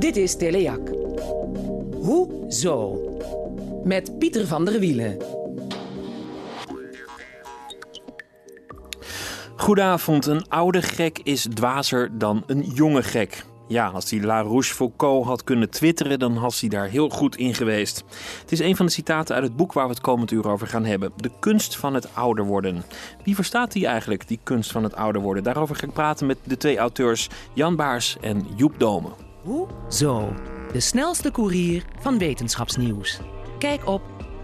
Dit is Telejac. Hoe zo? Met Pieter van der Wielen. Goedenavond, een oude gek is dwazer dan een jonge gek. Ja, als die La Rochefoucauld had kunnen twitteren, dan was hij daar heel goed in geweest. Het is een van de citaten uit het boek waar we het komend uur over gaan hebben. De kunst van het ouder worden. Wie verstaat die eigenlijk, die kunst van het ouder worden? Daarover ga ik praten met de twee auteurs Jan Baars en Joep Dome. Hoe zo? De snelste koerier van wetenschapsnieuws. Kijk op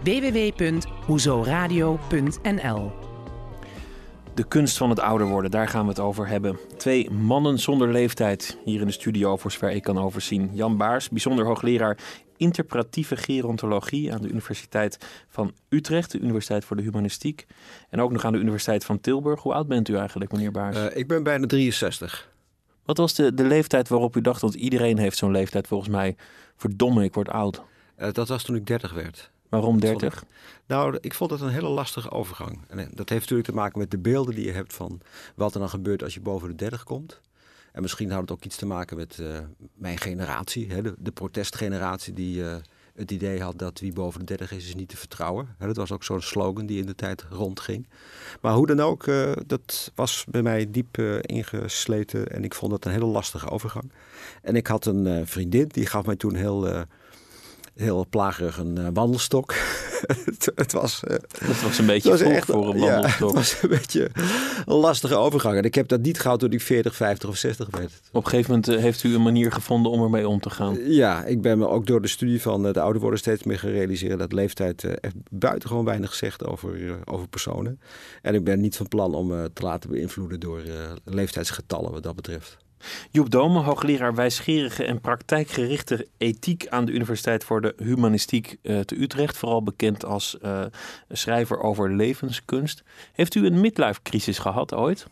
www.hoezoradio.nl. De kunst van het ouder worden, daar gaan we het over hebben. Twee mannen zonder leeftijd hier in de studio, voor zover ik kan overzien. Jan Baars, bijzonder hoogleraar interpretatieve gerontologie aan de Universiteit van Utrecht, de Universiteit voor de Humanistiek. En ook nog aan de Universiteit van Tilburg. Hoe oud bent u eigenlijk, meneer Baars? Ik ben bijna 63. Wat was de leeftijd waarop u dacht, want iedereen heeft zo'n leeftijd volgens mij, verdomme, ik word oud? Dat was toen ik 30 werd. Waarom 30? Ik vond het een hele lastige overgang. En dat heeft natuurlijk te maken met de beelden die je hebt van wat er dan gebeurt als je boven de 30 komt. En misschien had het ook iets te maken met mijn generatie, de protestgeneratie die het idee had dat wie boven de 30 is niet te vertrouwen. Dat was ook zo'n slogan die in de tijd rondging. Maar hoe dan ook, dat was bij mij diep ingesleten en ik vond het een hele lastige overgang. En ik had een vriendin, die gaf mij toen heel plagerig een wandelstok. Het was een beetje vroeg voor een wandelstok. Het was een beetje een lastige overgang. En ik heb dat niet gehad toen ik 40, 50 of 60 werd. Op een gegeven moment heeft u een manier gevonden om ermee om te gaan. Ja, ik ben me ook door de studie van het ouder worden steeds meer gaan realiseren dat leeftijd echt buitengewoon weinig zegt over personen. En ik ben niet van plan om te laten beïnvloeden door leeftijdsgetallen wat dat betreft. Joep Dome, hoogleraar wijsgerige en praktijkgerichte ethiek aan de Universiteit voor de Humanistiek te Utrecht. Vooral bekend als schrijver over levenskunst. Heeft u een midlife-crisis gehad ooit?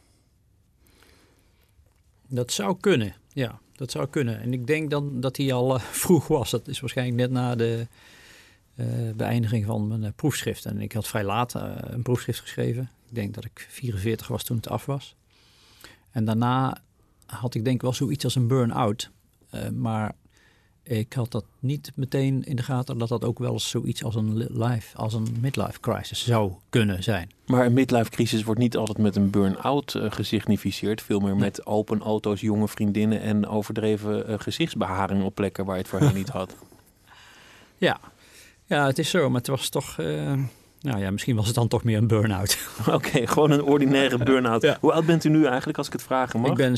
Dat zou kunnen, ja. Dat zou kunnen. En ik denk dan dat hij al vroeg was. Dat is waarschijnlijk net na de beëindiging van mijn proefschrift. En ik had vrij laat een proefschrift geschreven. Ik denk dat ik 44 was toen het af was. En daarna had ik denk wel zoiets als een burn-out. Maar ik had dat niet meteen in de gaten dat dat ook wel eens zoiets als een midlife crisis zou kunnen zijn. Maar een midlife crisis wordt niet altijd met een burn-out gesignificeerd. Veel meer met open auto's, jonge vriendinnen en overdreven gezichtsbeharing op plekken waar je het voorheen niet had. Ja, het is zo, maar het was toch... misschien was het dan toch meer een burn-out. Oké, gewoon een ordinaire burn-out. Ja. Hoe oud bent u nu eigenlijk, als ik het vragen mag? Ik ben 60,5.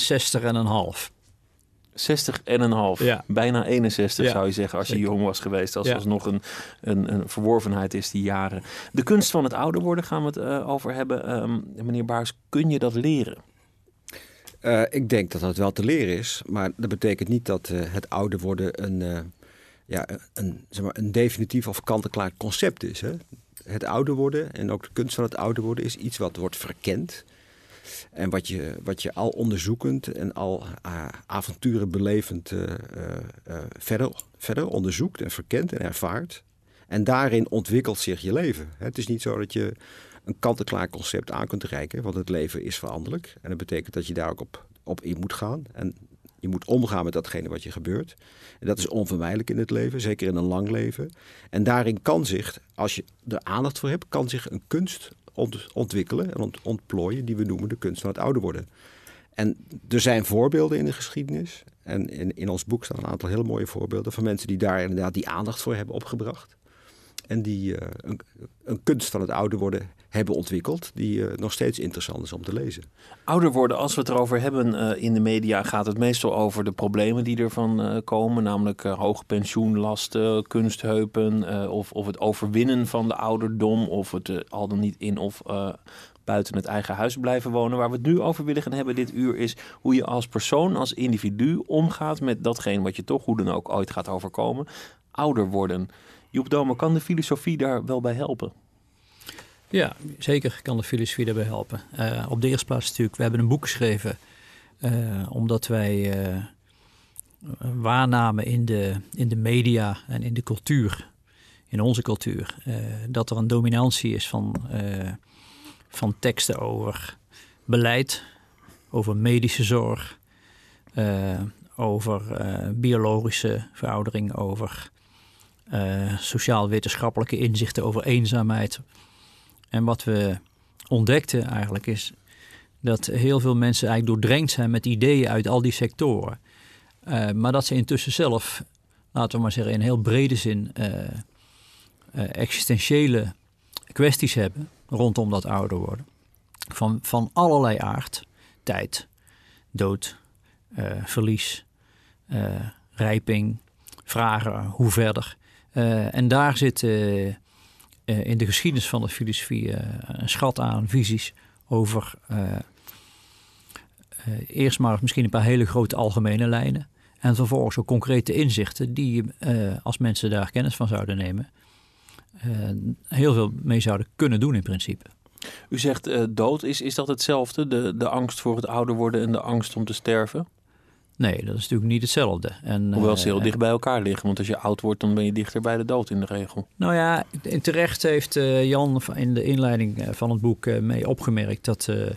60,5. Ja. Bijna 61 zou je zeggen als je jong was geweest. Als het nog een verworvenheid is, die jaren. De kunst van het ouder worden gaan we het over hebben. Meneer Baars, kun je dat leren? Ik denk dat dat wel te leren is. Maar dat betekent niet dat het ouder worden een definitief of kant-en-klaar concept is. Hè? Het ouder worden en ook de kunst van het ouder worden is iets wat wordt verkend. En wat je al onderzoekend en al avonturen belevend verder onderzoekt en verkent en ervaart. En daarin ontwikkelt zich je leven. Het is niet zo dat je een kant-en-klaar concept aan kunt reiken, want het leven is veranderlijk. En dat betekent dat je daar ook op in moet gaan. En je moet omgaan met datgene wat je gebeurt. En dat is onvermijdelijk in het leven, zeker in een lang leven. En daarin kan zich, als je er aandacht voor hebt, kan zich een kunst ontwikkelen en ontplooien die we noemen de kunst van het ouder worden. En er zijn voorbeelden in de geschiedenis. En in ons boek staan een aantal hele mooie voorbeelden van mensen die daar inderdaad die aandacht voor hebben opgebracht. En die een kunst van het ouder worden hebben ontwikkeld die nog steeds interessant is om te lezen. Ouder worden, als we het erover hebben in de media, gaat het meestal over de problemen die ervan komen. Namelijk hoge pensioenlasten, kunstheupen of het overwinnen van de ouderdom. Of het al dan niet in of buiten het eigen huis blijven wonen. Waar we het nu over willen gaan hebben dit uur is hoe je als persoon, als individu omgaat met datgene wat je toch hoe dan ook ooit gaat overkomen. Ouder worden. Joep Dome, kan de filosofie daar wel bij helpen? Ja, zeker kan de filosofie daarbij helpen. Op de eerste plaats natuurlijk, we hebben een boek geschreven omdat wij waarnamen in de media en in de cultuur, in onze cultuur, dat er een dominantie is van teksten over beleid, over medische zorg, over biologische veroudering, over sociaal-wetenschappelijke inzichten, over eenzaamheid. En wat we ontdekten eigenlijk is dat heel veel mensen eigenlijk doordrenkt zijn met ideeën uit al die sectoren. Maar dat ze intussen zelf, laten we maar zeggen, in heel brede zin existentiële kwesties hebben rondom dat ouder worden. Van allerlei aard. Tijd, dood, verlies, rijping, vragen, hoe verder. En daar zit in de geschiedenis van de filosofie een schat aan visies over eerst maar misschien een paar hele grote algemene lijnen. En vervolgens ook concrete inzichten die als mensen daar kennis van zouden nemen, heel veel mee zouden kunnen doen in principe. U zegt dood. Is dat hetzelfde? De angst voor het ouder worden en de angst om te sterven? Nee, dat is natuurlijk niet hetzelfde. Hoewel ze heel dicht bij elkaar liggen. Want als je oud wordt, dan ben je dichter bij de dood in de regel. Nou ja, terecht heeft Jan in de inleiding van het boek mee opgemerkt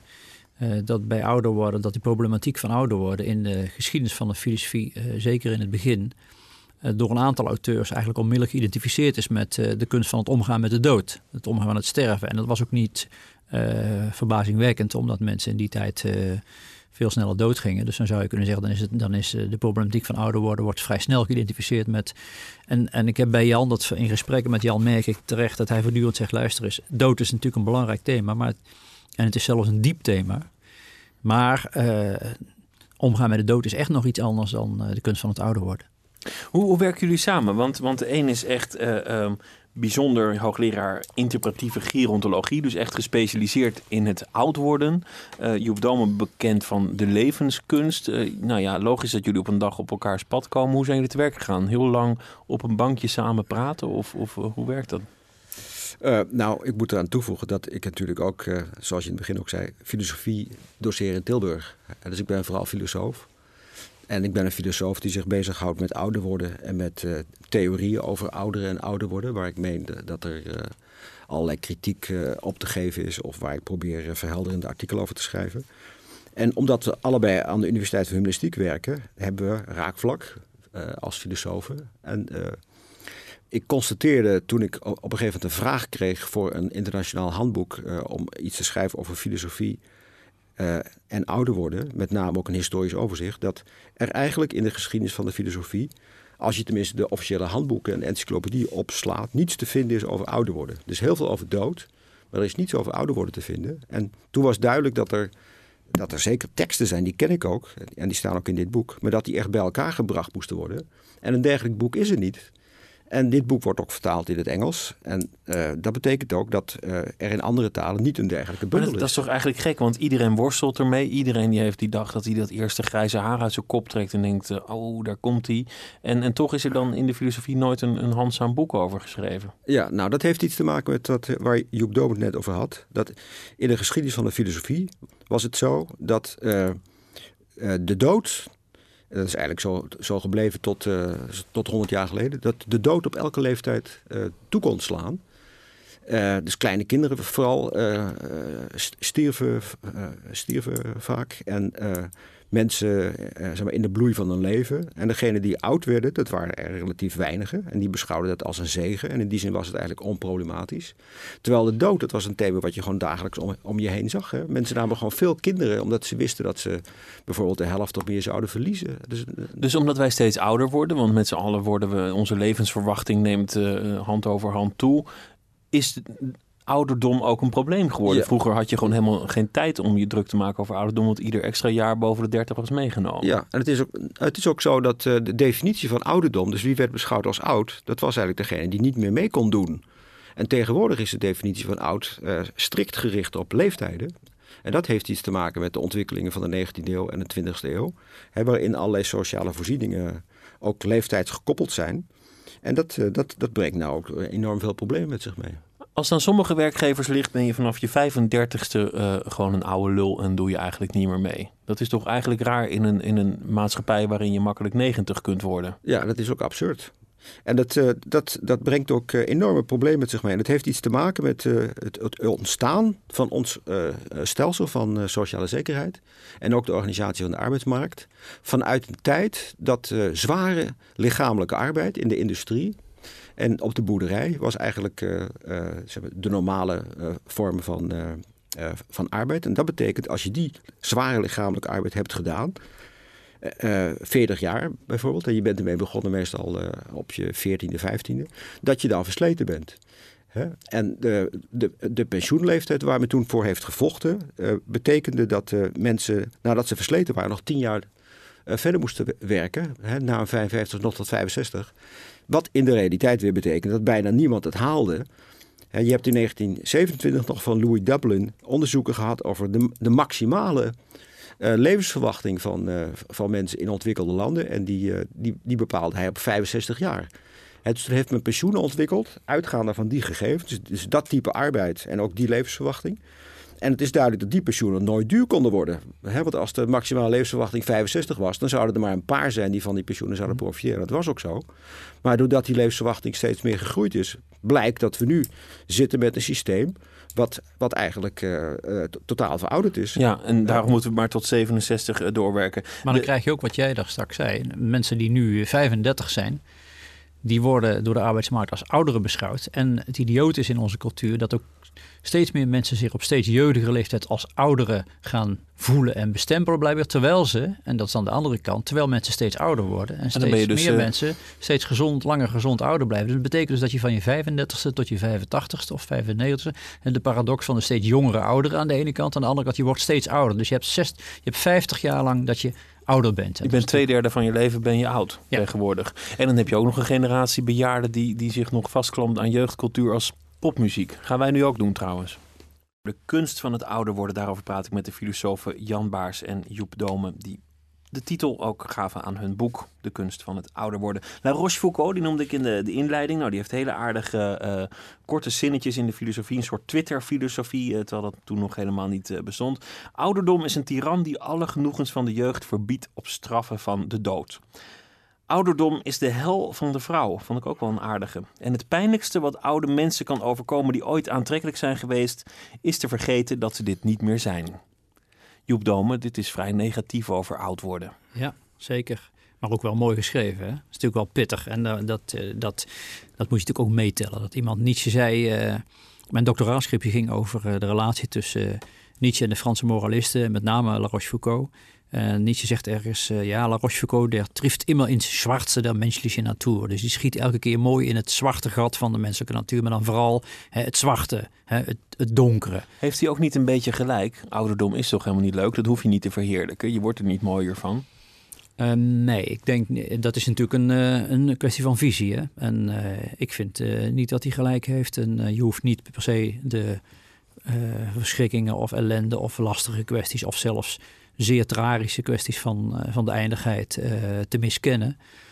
dat bij ouder worden, dat die problematiek van ouder worden in de geschiedenis van de filosofie, zeker in het begin, door een aantal auteurs eigenlijk onmiddellijk geïdentificeerd is met de kunst van het omgaan met de dood. Het omgaan met het sterven. En dat was ook niet verbazingwekkend, omdat mensen in die tijd veel sneller doodgingen. Dus dan zou je kunnen zeggen, dan is de problematiek van ouder worden wordt vrij snel geïdentificeerd met. En ik heb bij Jan, dat in gesprekken met Jan merk ik terecht dat hij voortdurend zegt, luister, dood is natuurlijk een belangrijk thema, en het is zelfs een diep thema. Maar omgaan met de dood is echt nog iets anders dan de kunst van het ouder worden. Hoe werken jullie samen? Want de een is echt bijzonder hoogleraar interpretatieve gerontologie. Dus echt gespecialiseerd in het oud worden. Joep Domen bekend van de levenskunst. Logisch dat jullie op een dag op elkaars pad komen. Hoe zijn jullie te werk gegaan? Heel lang op een bankje samen praten? Of hoe werkt dat? Ik moet eraan toevoegen dat ik natuurlijk ook, zoals je in het begin ook zei, filosofie doseer in Tilburg. Dus ik ben vooral filosoof. En ik ben een filosoof die zich bezighoudt met ouder worden en met theorieën over ouderen en ouder worden. Waar ik meen dat er allerlei kritiek op te geven is of waar ik probeer verhelderende artikelen over te schrijven. En omdat we allebei aan de Universiteit van Humanistiek werken, hebben we raakvlak als filosofen. En ik constateerde toen ik op een gegeven moment een vraag kreeg voor een internationaal handboek om iets te schrijven over filosofie en ouder worden, met name ook een historisch overzicht, dat er eigenlijk in de geschiedenis van de filosofie, als je tenminste de officiële handboeken en encyclopedie opslaat, niets te vinden is over ouder worden. Dus heel veel over dood, maar er is niets over ouder worden te vinden. En toen was duidelijk dat er zeker teksten zijn, die ken ik ook, en die staan ook in dit boek, maar dat die echt bij elkaar gebracht moesten worden. En een dergelijk boek is er niet. En dit boek wordt ook vertaald in het Engels. En dat betekent ook dat er in andere talen niet een dergelijke bundel is. Dat is toch eigenlijk gek, want iedereen worstelt ermee. Iedereen die heeft die dag dat hij dat eerste grijze haar uit zijn kop trekt en denkt, daar komt hij. En toch is er dan in de filosofie nooit een handzaam boek over geschreven. Ja, nou dat heeft iets te maken met dat waar Joep Domen het net over had. Dat in de geschiedenis van de filosofie was het zo dat de dood, dat is eigenlijk zo gebleven tot 100 jaar geleden, dat de dood op elke leeftijd toe kon slaan. Dus kleine kinderen vooral stierven vaak. En mensen in de bloei van hun leven. En degenen die oud werden, dat waren er relatief weinigen. En die beschouwden dat als een zegen. En in die zin was het eigenlijk onproblematisch. Terwijl de dood, dat was een thema wat je gewoon dagelijks om je heen zag. Hè? Mensen namen gewoon veel kinderen, omdat ze wisten dat ze bijvoorbeeld de helft of meer zouden verliezen. Dus omdat wij steeds ouder worden, want met z'n allen worden we, onze levensverwachting neemt hand over hand toe, is ouderdom ook een probleem geworden. Ja. Vroeger had je gewoon helemaal geen tijd om je druk te maken over ouderdom, want ieder extra jaar boven de 30 was meegenomen. Ja, en het is ook zo dat de definitie van ouderdom, dus wie werd beschouwd als oud, dat was eigenlijk degene die niet meer mee kon doen. En tegenwoordig is de definitie van oud strikt gericht op leeftijden. En dat heeft iets te maken met de ontwikkelingen van de 19e eeuw en de 20e eeuw. Waarin allerlei sociale voorzieningen ook leeftijdsgekoppeld zijn. En dat brengt nou ook enorm veel problemen met zich mee. Als dan sommige werkgevers ligt, ben je vanaf je 35ste gewoon een oude lul en doe je eigenlijk niet meer mee. Dat is toch eigenlijk raar in een maatschappij waarin je makkelijk 90 kunt worden? Ja, dat is ook absurd. En dat brengt ook enorme problemen met zich mee. En dat heeft iets te maken met het ontstaan van ons stelsel van sociale zekerheid. En ook de organisatie van de arbeidsmarkt. Vanuit een tijd dat zware lichamelijke arbeid in de industrie en op de boerderij was eigenlijk de normale vorm van arbeid. En dat betekent als je die zware lichamelijke arbeid hebt gedaan, 40 jaar bijvoorbeeld, en je bent ermee begonnen meestal op je 14e, 15e, dat je dan versleten bent. En de pensioenleeftijd waar men toen voor heeft gevochten, betekende dat mensen, nadat ze versleten waren, nog 10 jaar verder moesten werken, na een 55 nog tot 65. Wat in de realiteit weer betekent dat bijna niemand het haalde. Je hebt in 1927 nog van Louis Dublin onderzoeken gehad over de maximale levensverwachting van mensen in ontwikkelde landen. En die bepaalde hij op 65 jaar. Dus toen heeft men pensioenen ontwikkeld, uitgaande van die gegevens. Dus dat type arbeid en ook die levensverwachting. En het is duidelijk dat die pensioenen nooit duur konden worden. Want als de maximale levensverwachting 65 was, dan zouden er maar een paar zijn die van die pensioenen zouden profiteren. Dat was ook zo. Maar doordat die levensverwachting steeds meer gegroeid is, blijkt dat we nu zitten met een systeem wat eigenlijk totaal verouderd is. Ja, en daarom moeten we maar tot 67 doorwerken. Maar dan krijg je ook wat jij daar straks zei. Mensen die nu 35 zijn, die worden door de arbeidsmarkt als ouderen beschouwd. En het idioot is in onze cultuur dat ook steeds meer mensen zich op steeds jeugdige leeftijd als ouderen gaan voelen en bestempelen blijven. Terwijl ze, en dat is aan de andere kant, terwijl mensen steeds ouder worden en steeds meer mensen steeds langer gezond ouder blijven. Dus dat betekent dus dat je van je 35ste tot je 85ste of 95ste, en de paradox van de steeds jongere ouderen aan de ene kant, aan de andere kant, je wordt steeds ouder. Dus je hebt 50 jaar lang dat je ouder bent. Je bent 2/3 van je leven ben je oud tegenwoordig. En dan heb je ook nog een generatie bejaarden die zich nog vastklampt aan jeugdcultuur als popmuziek. Gaan wij nu ook doen trouwens. De kunst van het ouder worden, daarover praat ik met de filosofen Jan Baars en Joep Dome, die de titel ook gaven aan hun boek, De kunst van het ouder worden. La Rochefoucauld, die noemde ik in de inleiding. Nou, die heeft hele aardige korte zinnetjes in de filosofie, een soort Twitter-filosofie, terwijl dat toen nog helemaal niet bestond. Ouderdom is een tiran die alle genoegens van de jeugd verbiedt op straffen van de dood. Ouderdom is de hel van de vrouw, vond ik ook wel een aardige. En het pijnlijkste wat oude mensen kan overkomen die ooit aantrekkelijk zijn geweest, is te vergeten dat ze dit niet meer zijn. Joep Dome, dit is vrij negatief over oud worden. Ja, zeker. Maar ook wel mooi geschreven. Hè? Dat is natuurlijk wel pittig. En dat moet je natuurlijk ook meetellen. Dat iemand Nietzsche zei. Mijn doctoraalscriptie ging over de relatie tussen Nietzsche en de Franse moralisten. Met name La Rochefoucauld. Nietzsche zegt ergens, La Rochefoucauld, der trifft immer ins Schwarze der menschlichen Natuur. Dus die schiet elke keer mooi in het zwarte gat van de menselijke natuur. Maar dan vooral het zwarte, het donkere. Heeft hij ook niet een beetje gelijk? Ouderdom is toch helemaal niet leuk? Dat hoef je niet te verheerlijken. Je wordt er niet mooier van. Nee, ik denk, dat is natuurlijk een kwestie van visie. Hè? En ik vind niet dat hij gelijk heeft. En je hoeft niet per se de verschrikkingen of ellende of lastige kwesties of zelfs zeer tragische kwesties van de eindigheid te miskennen.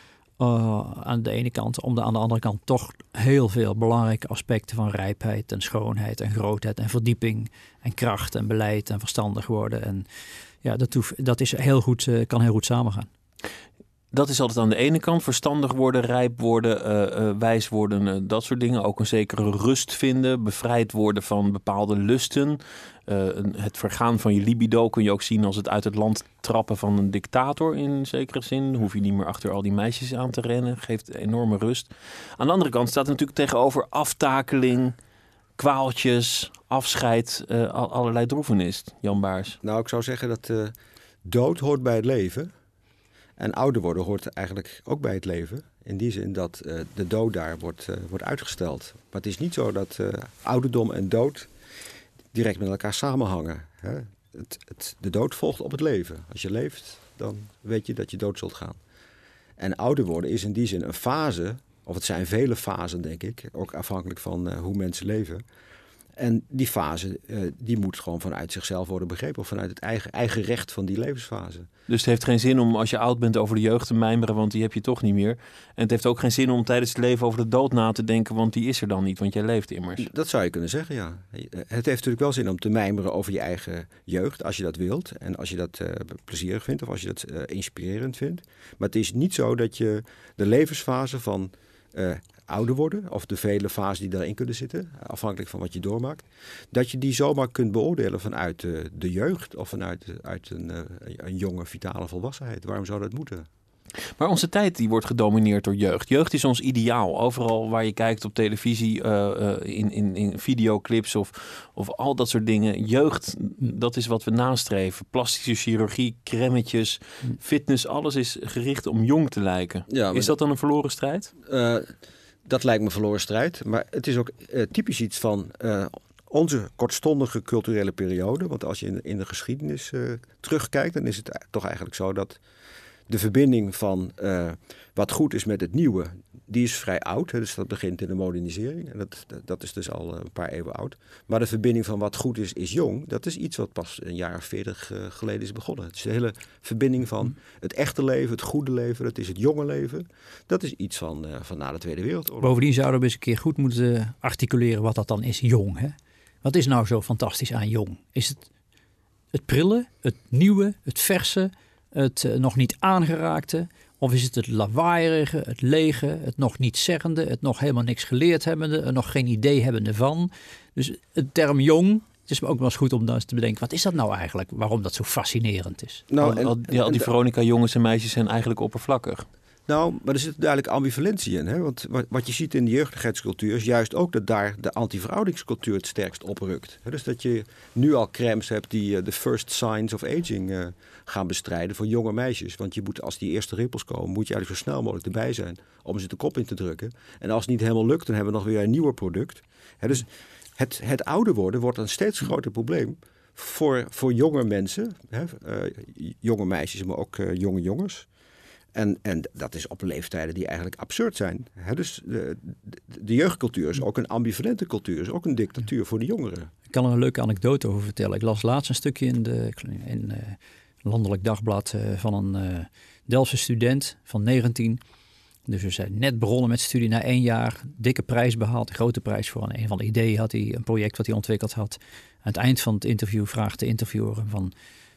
Aan de ene kant, aan de andere kant toch heel veel belangrijke aspecten van rijpheid en schoonheid en grootheid en verdieping en kracht en beleid en verstandig worden. En ja, dat is kan heel goed samengaan. Dat is altijd aan de ene kant. Verstandig worden, rijp worden, wijs worden, dat soort dingen. Ook een zekere rust vinden, bevrijd worden van bepaalde lusten. Het vergaan van je libido kun je ook zien als het uit het land trappen van een dictator in zekere zin. Dan hoef je niet meer achter al die meisjes aan te rennen. Geeft enorme rust. Aan de andere kant staat er natuurlijk tegenover aftakeling, kwaaltjes, afscheid, allerlei droefenis. Jan Baars. Nou, ik zou zeggen dat dood hoort bij het leven. En ouder worden hoort eigenlijk ook bij het leven. In die zin dat de dood daar wordt uitgesteld. Maar het is niet zo dat ouderdom en dood direct met elkaar samenhangen. Hè? De dood volgt op het leven. Als je leeft, dan weet je dat je dood zult gaan. En ouder worden is in die zin een fase, of het zijn vele fasen denk ik, ook afhankelijk van hoe mensen leven. En die fase, die moet gewoon vanuit zichzelf worden begrepen. Of vanuit het eigen recht van die levensfase. Dus het heeft geen zin om als je oud bent over de jeugd te mijmeren, want die heb je toch niet meer. En het heeft ook geen zin om tijdens het leven over de dood na te denken, want die is er dan niet, want jij leeft immers. Dat zou je kunnen zeggen, ja. Het heeft natuurlijk wel zin om te mijmeren over je eigen jeugd, als je dat wilt. En als je dat plezierig vindt of als je dat inspirerend vindt. Maar het is niet zo dat je de levensfase van ouder worden, of de vele fasen die daarin kunnen zitten, afhankelijk van wat je doormaakt, dat je die zomaar kunt beoordelen vanuit de jeugd of vanuit een jonge, vitale volwassenheid. Waarom zou dat moeten? Maar onze tijd die wordt gedomineerd door jeugd. Jeugd is ons ideaal. Overal waar je kijkt op televisie, in videoclips of al dat soort dingen. Jeugd, dat is wat we nastreven. Plastische chirurgie, crèmetjes, fitness, alles is gericht om jong te lijken. Ja, is dat dan een verloren strijd? Dat lijkt me een verloren strijd. Maar het is ook typisch iets van onze kortstondige culturele periode. Want als je in de geschiedenis terugkijkt, dan is het toch eigenlijk zo dat de verbinding van wat goed is met het nieuwe, die is vrij oud. Hè, dus dat begint in de modernisering. En dat is dus al een paar eeuwen oud. Maar de verbinding van wat goed is jong, dat is iets wat pas een jaar of 40 geleden is begonnen. Het is de hele verbinding van het echte leven, het goede leven, dat is het jonge leven. Dat is iets van na de Tweede Wereldoorlog. Bovendien zouden we eens een keer goed moeten articuleren wat dat dan is, jong. Hè? Wat is nou zo fantastisch aan jong? Is het prille, het nieuwe, het verse, het nog niet aangeraakte? Of is het lawaaierige, het lege, het nog niet zeggende, het nog helemaal niks geleerd hebbende, het nog geen idee hebbende van? Dus het term jong, het is ook wel eens goed om dan eens te bedenken, wat is dat nou eigenlijk? Waarom dat zo fascinerend is? Nou, al die Veronica jongens en meisjes zijn eigenlijk oppervlakkig. Nou, maar er zit duidelijk ambivalentie in. Hè? Want wat je ziet in de jeugdigheidscultuur is juist ook dat daar de anti-verouderingscultuur het sterkst oprukt. Dus dat je nu al crèmes hebt die de first signs of aging gaan bestrijden voor jonge meisjes. Want je moet, als die eerste rimpels komen, moet je eigenlijk zo snel mogelijk erbij zijn om ze de kop in te drukken. En als het niet helemaal lukt, dan hebben we nog weer een nieuwer product. Dus het ouder worden wordt een steeds groter probleem voor jonge mensen. Jonge meisjes, maar ook jonge jongens. En dat is op leeftijden die eigenlijk absurd zijn. Dus de jeugdcultuur is ook een ambivalente cultuur. Is ook een dictatuur voor de jongeren. Ik kan er een leuke anekdote over vertellen. Ik las laatst een stukje in Landelijk Dagblad van een Delftse student van 19. Dus we zijn net begonnen met studie na 1 jaar. Dikke prijs behaald, een grote prijs voor een van de ideeën had hij. Een project wat hij ontwikkeld had. Aan het eind van het interview vraagt de interviewer van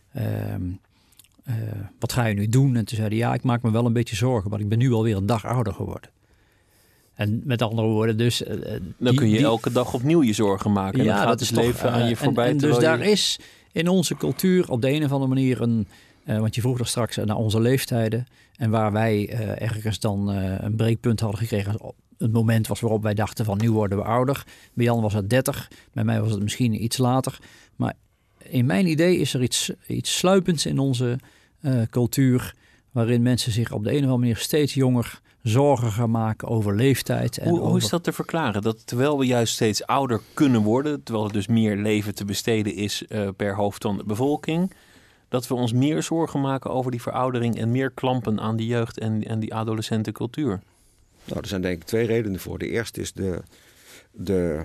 wat ga je nu doen? En toen zei hij, ja, ik maak me wel een beetje zorgen, maar ik ben nu alweer een dag ouder geworden. En met andere woorden, dus dan kun je elke dag opnieuw je zorgen maken. En ja, dan gaat het leven aan je voorbij. En dus daar is in onze cultuur op de een of andere manier want je vroeg er straks naar onze leeftijden. En waar wij ergens dan een breekpunt hadden gekregen. Het moment was waarop wij dachten van nu worden we ouder. Bij Jan was het 30. Bij mij was het misschien iets later. Maar in mijn idee is er iets sluipends in onze cultuur. Waarin mensen zich op de een of andere manier steeds jonger zorgen gaan maken over leeftijd. En hoe is dat te verklaren? Dat terwijl we juist steeds ouder kunnen worden. Terwijl er dus meer leven te besteden is per hoofd van de bevolking. Dat we ons meer zorgen maken over die veroudering en meer klampen aan die jeugd en die adolescente cultuur. Nou, er zijn denk ik 2 redenen voor. De eerste is de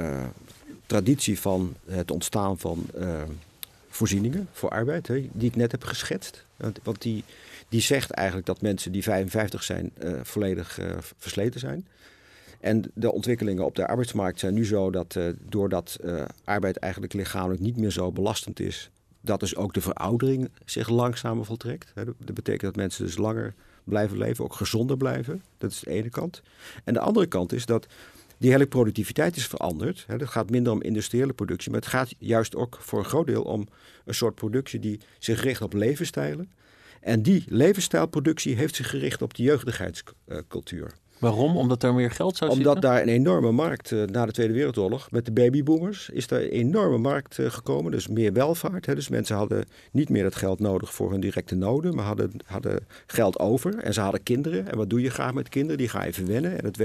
traditie van het ontstaan van voorzieningen voor arbeid, die ik net heb geschetst. Want die zegt eigenlijk dat mensen die 55 zijn volledig versleten zijn. En de ontwikkelingen op de arbeidsmarkt zijn nu zo dat doordat arbeid eigenlijk lichamelijk niet meer zo belastend is, dat dus ook de veroudering zich langzamer voltrekt. Dat betekent dat mensen dus langer blijven leven, ook gezonder blijven. Dat is de ene kant. En de andere kant is dat die hele productiviteit is veranderd. Het gaat minder om industriële productie, maar het gaat juist ook voor een groot deel om een soort productie die zich richt op levensstijlen. En die levensstijlproductie heeft zich gericht op de jeugdigheidscultuur. Waarom? Omdat er meer geld zou zitten? Omdat daar een enorme markt na de Tweede Wereldoorlog met de babyboomers is daar een enorme markt gekomen. Dus meer welvaart. Dus mensen hadden niet meer het geld nodig voor hun directe noden, maar hadden geld over. En ze hadden kinderen. En wat doe je graag met kinderen? Die ga je verwennen. En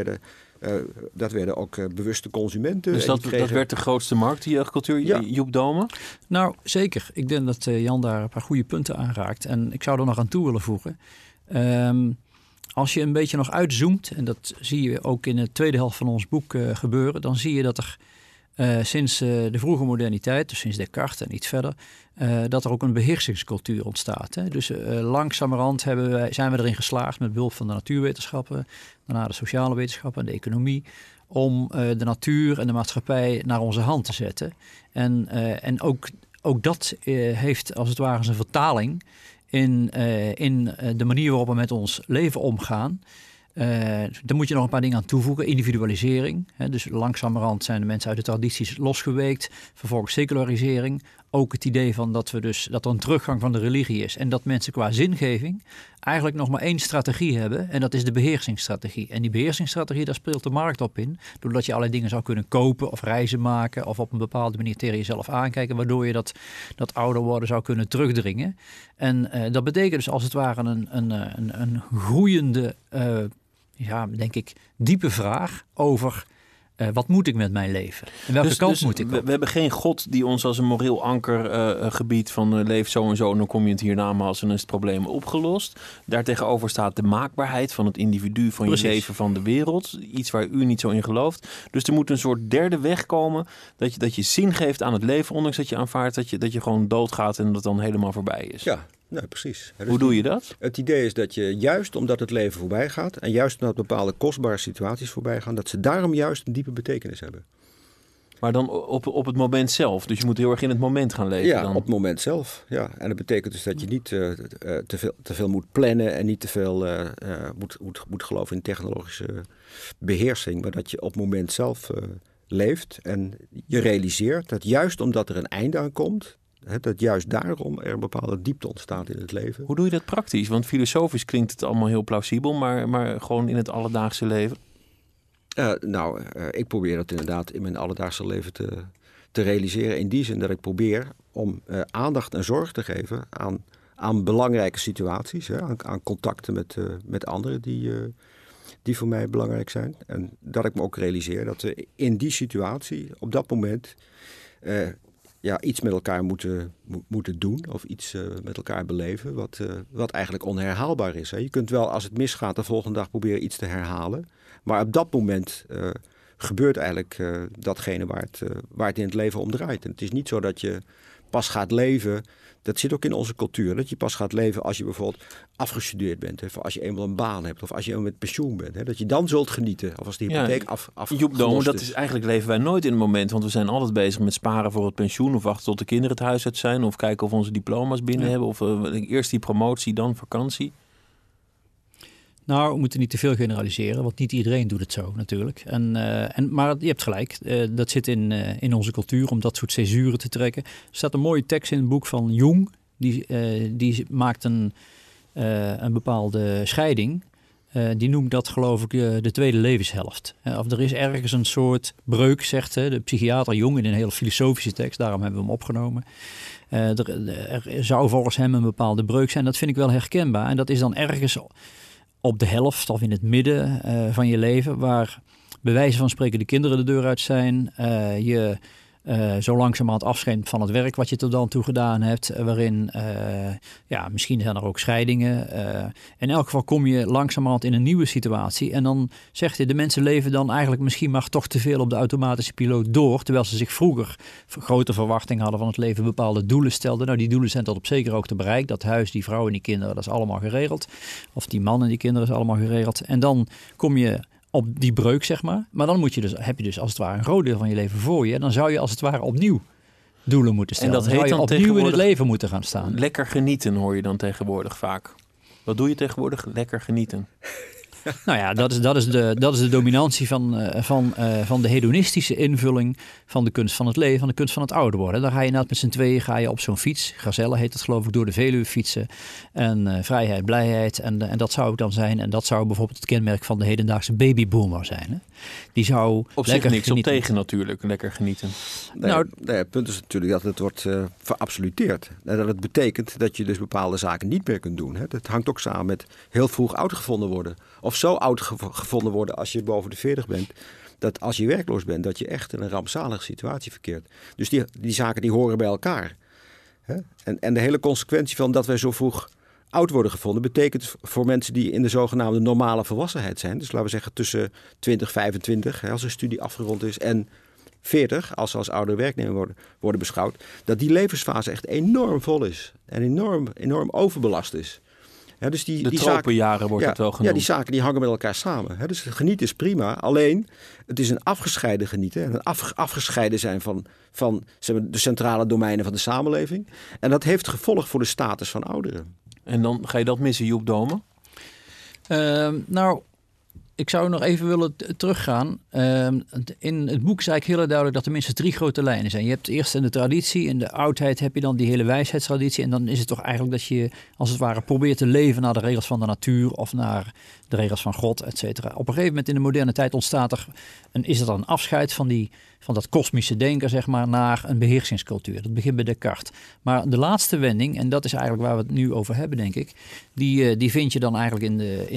dat werden ook bewuste consumenten. Dus dat werd de grootste markt, die jeugdcultuur, ja. Joep Domen? Nou, zeker. Ik denk dat Jan daar een paar goede punten aanraakt. En ik zou er nog aan toe willen voegen. Als je een beetje nog uitzoomt, en dat zie je ook in de tweede helft van ons boek gebeuren, dan zie je dat er sinds de vroege moderniteit, dus sinds Descartes en iets verder, dat er ook een beheersingscultuur ontstaat. Hè? Dus langzamerhand zijn we erin geslaagd met behulp van de natuurwetenschappen, daarna de sociale wetenschappen en de economie, om de natuur en de maatschappij naar onze hand te zetten. En ook dat heeft als het ware zijn vertaling in de manier waarop we met ons leven omgaan. Dan moet je nog een paar dingen aan toevoegen. Individualisering. Dus langzamerhand zijn de mensen uit de tradities losgeweekt. Vervolgens secularisering. Ook het idee van dat er een teruggang van de religie is. En dat mensen qua zingeving eigenlijk nog maar één strategie hebben. En dat is de beheersingsstrategie. En die beheersingsstrategie, daar speelt de markt op in. Doordat je allerlei dingen zou kunnen kopen of reizen maken. Of op een bepaalde manier tegen jezelf aankijken. Waardoor je dat ouder worden zou kunnen terugdringen. En dat betekent dus als het ware een groeiende, denk ik, diepe vraag over wat moet ik met mijn leven? En welke kant moet ik op? We hebben geen God die ons als een moreel anker gebiedt van leef zo en zo en dan kom je het hierna maar als en is het probleem opgelost. Daartegenover staat de maakbaarheid van het individu, van je leven, van de wereld. Iets waar u niet zo in gelooft. Dus er moet een soort derde weg komen dat je zin geeft aan het leven, ondanks dat je aanvaardt dat je gewoon doodgaat en dat het dan helemaal voorbij is. Ja. Nee, precies. Hoe doe je dat? Het idee is dat je juist omdat het leven voorbij gaat en juist omdat bepaalde kostbare situaties voorbij gaan, dat ze daarom juist een diepe betekenis hebben. Maar dan op het moment zelf. Dus je moet heel erg in het moment gaan leven. Ja, dan. op het moment zelf. Ja. En dat betekent dus dat je niet te veel moet plannen en niet te veel moet geloven in technologische beheersing, maar dat je op het moment zelf leeft en je realiseert dat juist omdat er een einde aan komt, dat juist daarom er een bepaalde diepte ontstaat in het leven. Hoe doe je dat praktisch? Want filosofisch klinkt het allemaal heel plausibel, maar gewoon in het alledaagse leven? Ik probeer dat inderdaad in mijn alledaagse leven te realiseren. In die zin dat ik probeer om aandacht en zorg te geven aan belangrijke situaties. Aan contacten met anderen die voor mij belangrijk zijn. En dat ik me ook realiseer dat we in die situatie op dat moment iets met elkaar moeten doen of iets met elkaar beleven wat eigenlijk onherhaalbaar is. Hè. Je kunt wel als het misgaat de volgende dag proberen iets te herhalen. Maar op dat moment gebeurt eigenlijk datgene waar het in het leven om draait. En het is niet zo dat je pas gaat leven. Dat zit ook in onze cultuur. Dat je pas gaat leven als je bijvoorbeeld afgestudeerd bent. Hè, of als je eenmaal een baan hebt. Of als je eenmaal met pensioen bent. Hè, dat je dan zult genieten. Of als de hypotheek Joep Dome, dat is eigenlijk leven wij nooit in het moment. Want we zijn altijd bezig met sparen voor het pensioen. Of wachten tot de kinderen het huis uit zijn. Of kijken of onze diploma's binnen hebben. Of eerst die promotie, dan vakantie. Nou, we moeten niet te veel generaliseren, want niet iedereen doet het zo natuurlijk. Maar je hebt gelijk, dat zit in onze cultuur om dat soort césuren te trekken. Er staat een mooie tekst in het boek van Jung, die maakt een bepaalde scheiding. Die noemt dat, geloof ik, de tweede levenshelft. Of er is ergens een soort breuk, zegt de psychiater Jung in een hele filosofische tekst, daarom hebben we hem opgenomen. Er zou volgens hem een bepaalde breuk zijn, dat vind ik wel herkenbaar. En dat is dan ergens op de helft of in het midden van je leven, waar bij wijze van spreken de kinderen de deur uit zijn, je zo langzamerhand afscheid van het werk wat je tot dan toe gedaan hebt, waarin misschien zijn er ook scheidingen. In elk geval kom je langzamerhand in een nieuwe situatie en dan zegt hij, de mensen leven dan eigenlijk misschien maar toch te veel op de automatische piloot door, terwijl ze zich vroeger grote verwachtingen hadden van het leven, bepaalde doelen stelden. Nou, die doelen zijn tot op zekere hoogte bereikt. Dat huis, die vrouw en die kinderen, dat is allemaal geregeld. Of die man en die kinderen is allemaal geregeld. En dan kom je op die breuk, zeg maar. Maar dan heb je dus als het ware een groot deel van je leven voor je. En dan zou je als het ware opnieuw doelen moeten stellen. En dat heet dan opnieuw in het leven moeten gaan staan. Lekker genieten hoor je dan tegenwoordig vaak. Wat doe je tegenwoordig? Lekker genieten. Nou ja, dat is de dominantie van de hedonistische invulling van de kunst van het leven, van de kunst van het ouder worden. Daar ga je inderdaad met z'n tweeën op zo'n fiets. Gazelle heet het, geloof ik, door de Veluwe fietsen. En vrijheid, blijheid. En dat zou het dan zijn. En dat zou bijvoorbeeld het kenmerk van de hedendaagse babyboomer zijn. Hè? Die zou op zich niks genieten. Op tegen natuurlijk, lekker genieten. Het punt is natuurlijk dat het wordt verabsoluteerd. En dat het betekent dat je dus bepaalde zaken niet meer kunt doen. Hè? Dat hangt ook samen met heel vroeg oud gevonden worden. Of zo oud gevonden worden als je boven de 40 bent, dat als je werkloos bent, dat je echt in een rampzalige situatie verkeert. Dus die zaken die horen bij elkaar. Hè? En de hele consequentie van dat wij zo vroeg oud worden gevonden, betekent voor mensen die in de zogenaamde normale volwassenheid zijn, dus laten we zeggen tussen 20, 25, als een studie afgerond is, en 40, als ze als ouder werknemer worden beschouwd, dat die levensfase echt enorm vol is en enorm overbelast is. Ja, dus die tropenjaren wordt het wel genoemd. Ja, die zaken die hangen met elkaar samen. Hè? Dus genieten is prima. Alleen, het is een afgescheiden genieten. En een afgescheiden zijn van de centrale domeinen van de samenleving. En dat heeft gevolg voor de status van ouderen. En dan ga je dat missen, Joep Dome? Ik zou nog even willen teruggaan. In het boek zei ik heel duidelijk dat er minstens 3 grote lijnen zijn. Je hebt eerst in de traditie, in de oudheid heb je dan die hele wijsheidstraditie. En dan is het toch eigenlijk dat je als het ware probeert te leven naar de regels van de natuur of naar de regels van God, et cetera. Op een gegeven moment in de moderne tijd ontstaat er is er dan een afscheid van dat kosmische denken, zeg maar, naar een beheersingscultuur. Dat begint bij Descartes. Maar de laatste wending, en dat is eigenlijk waar we het nu over hebben, denk ik, die vind je dan eigenlijk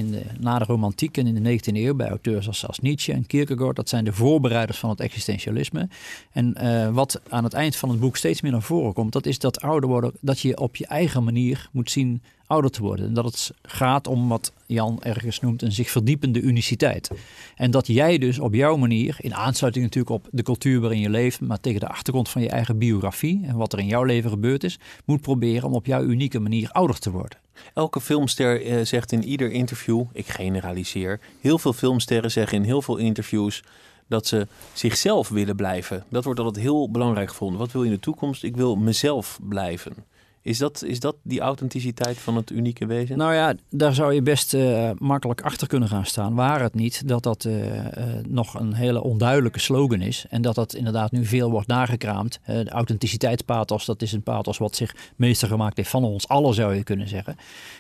na de romantiek en in de 19e eeuw bij auteurs als Nietzsche en Kierkegaard. Dat zijn de voorbereiders van het existentialisme. En wat aan het eind van het boek steeds meer naar voren komt, dat is dat ouder worden, dat je op je eigen manier moet zien ouder te worden. En dat het gaat om wat Jan ergens noemt een zich verdiepende uniciteit. En dat jij dus op jouw manier, in aansluiting natuurlijk op de cultuur waarin je leeft, maar tegen de achtergrond van je eigen biografie en wat er in jouw leven gebeurd is, moet proberen om op jouw unieke manier ouder te worden. Elke filmster zegt in ieder interview, ik generaliseer, heel veel filmsterren zeggen in heel veel interviews dat ze zichzelf willen blijven. Dat wordt altijd heel belangrijk gevonden. Wat wil je in de toekomst? Ik wil mezelf blijven. Is dat die authenticiteit van het unieke wezen? Nou ja, daar zou je best makkelijk achter kunnen gaan staan. Waar het niet dat nog een hele onduidelijke slogan is. En dat inderdaad nu veel wordt nagekraamd. De authenticiteitspathos, dat is een pathos wat zich meester gemaakt heeft van ons allen, zou je kunnen zeggen.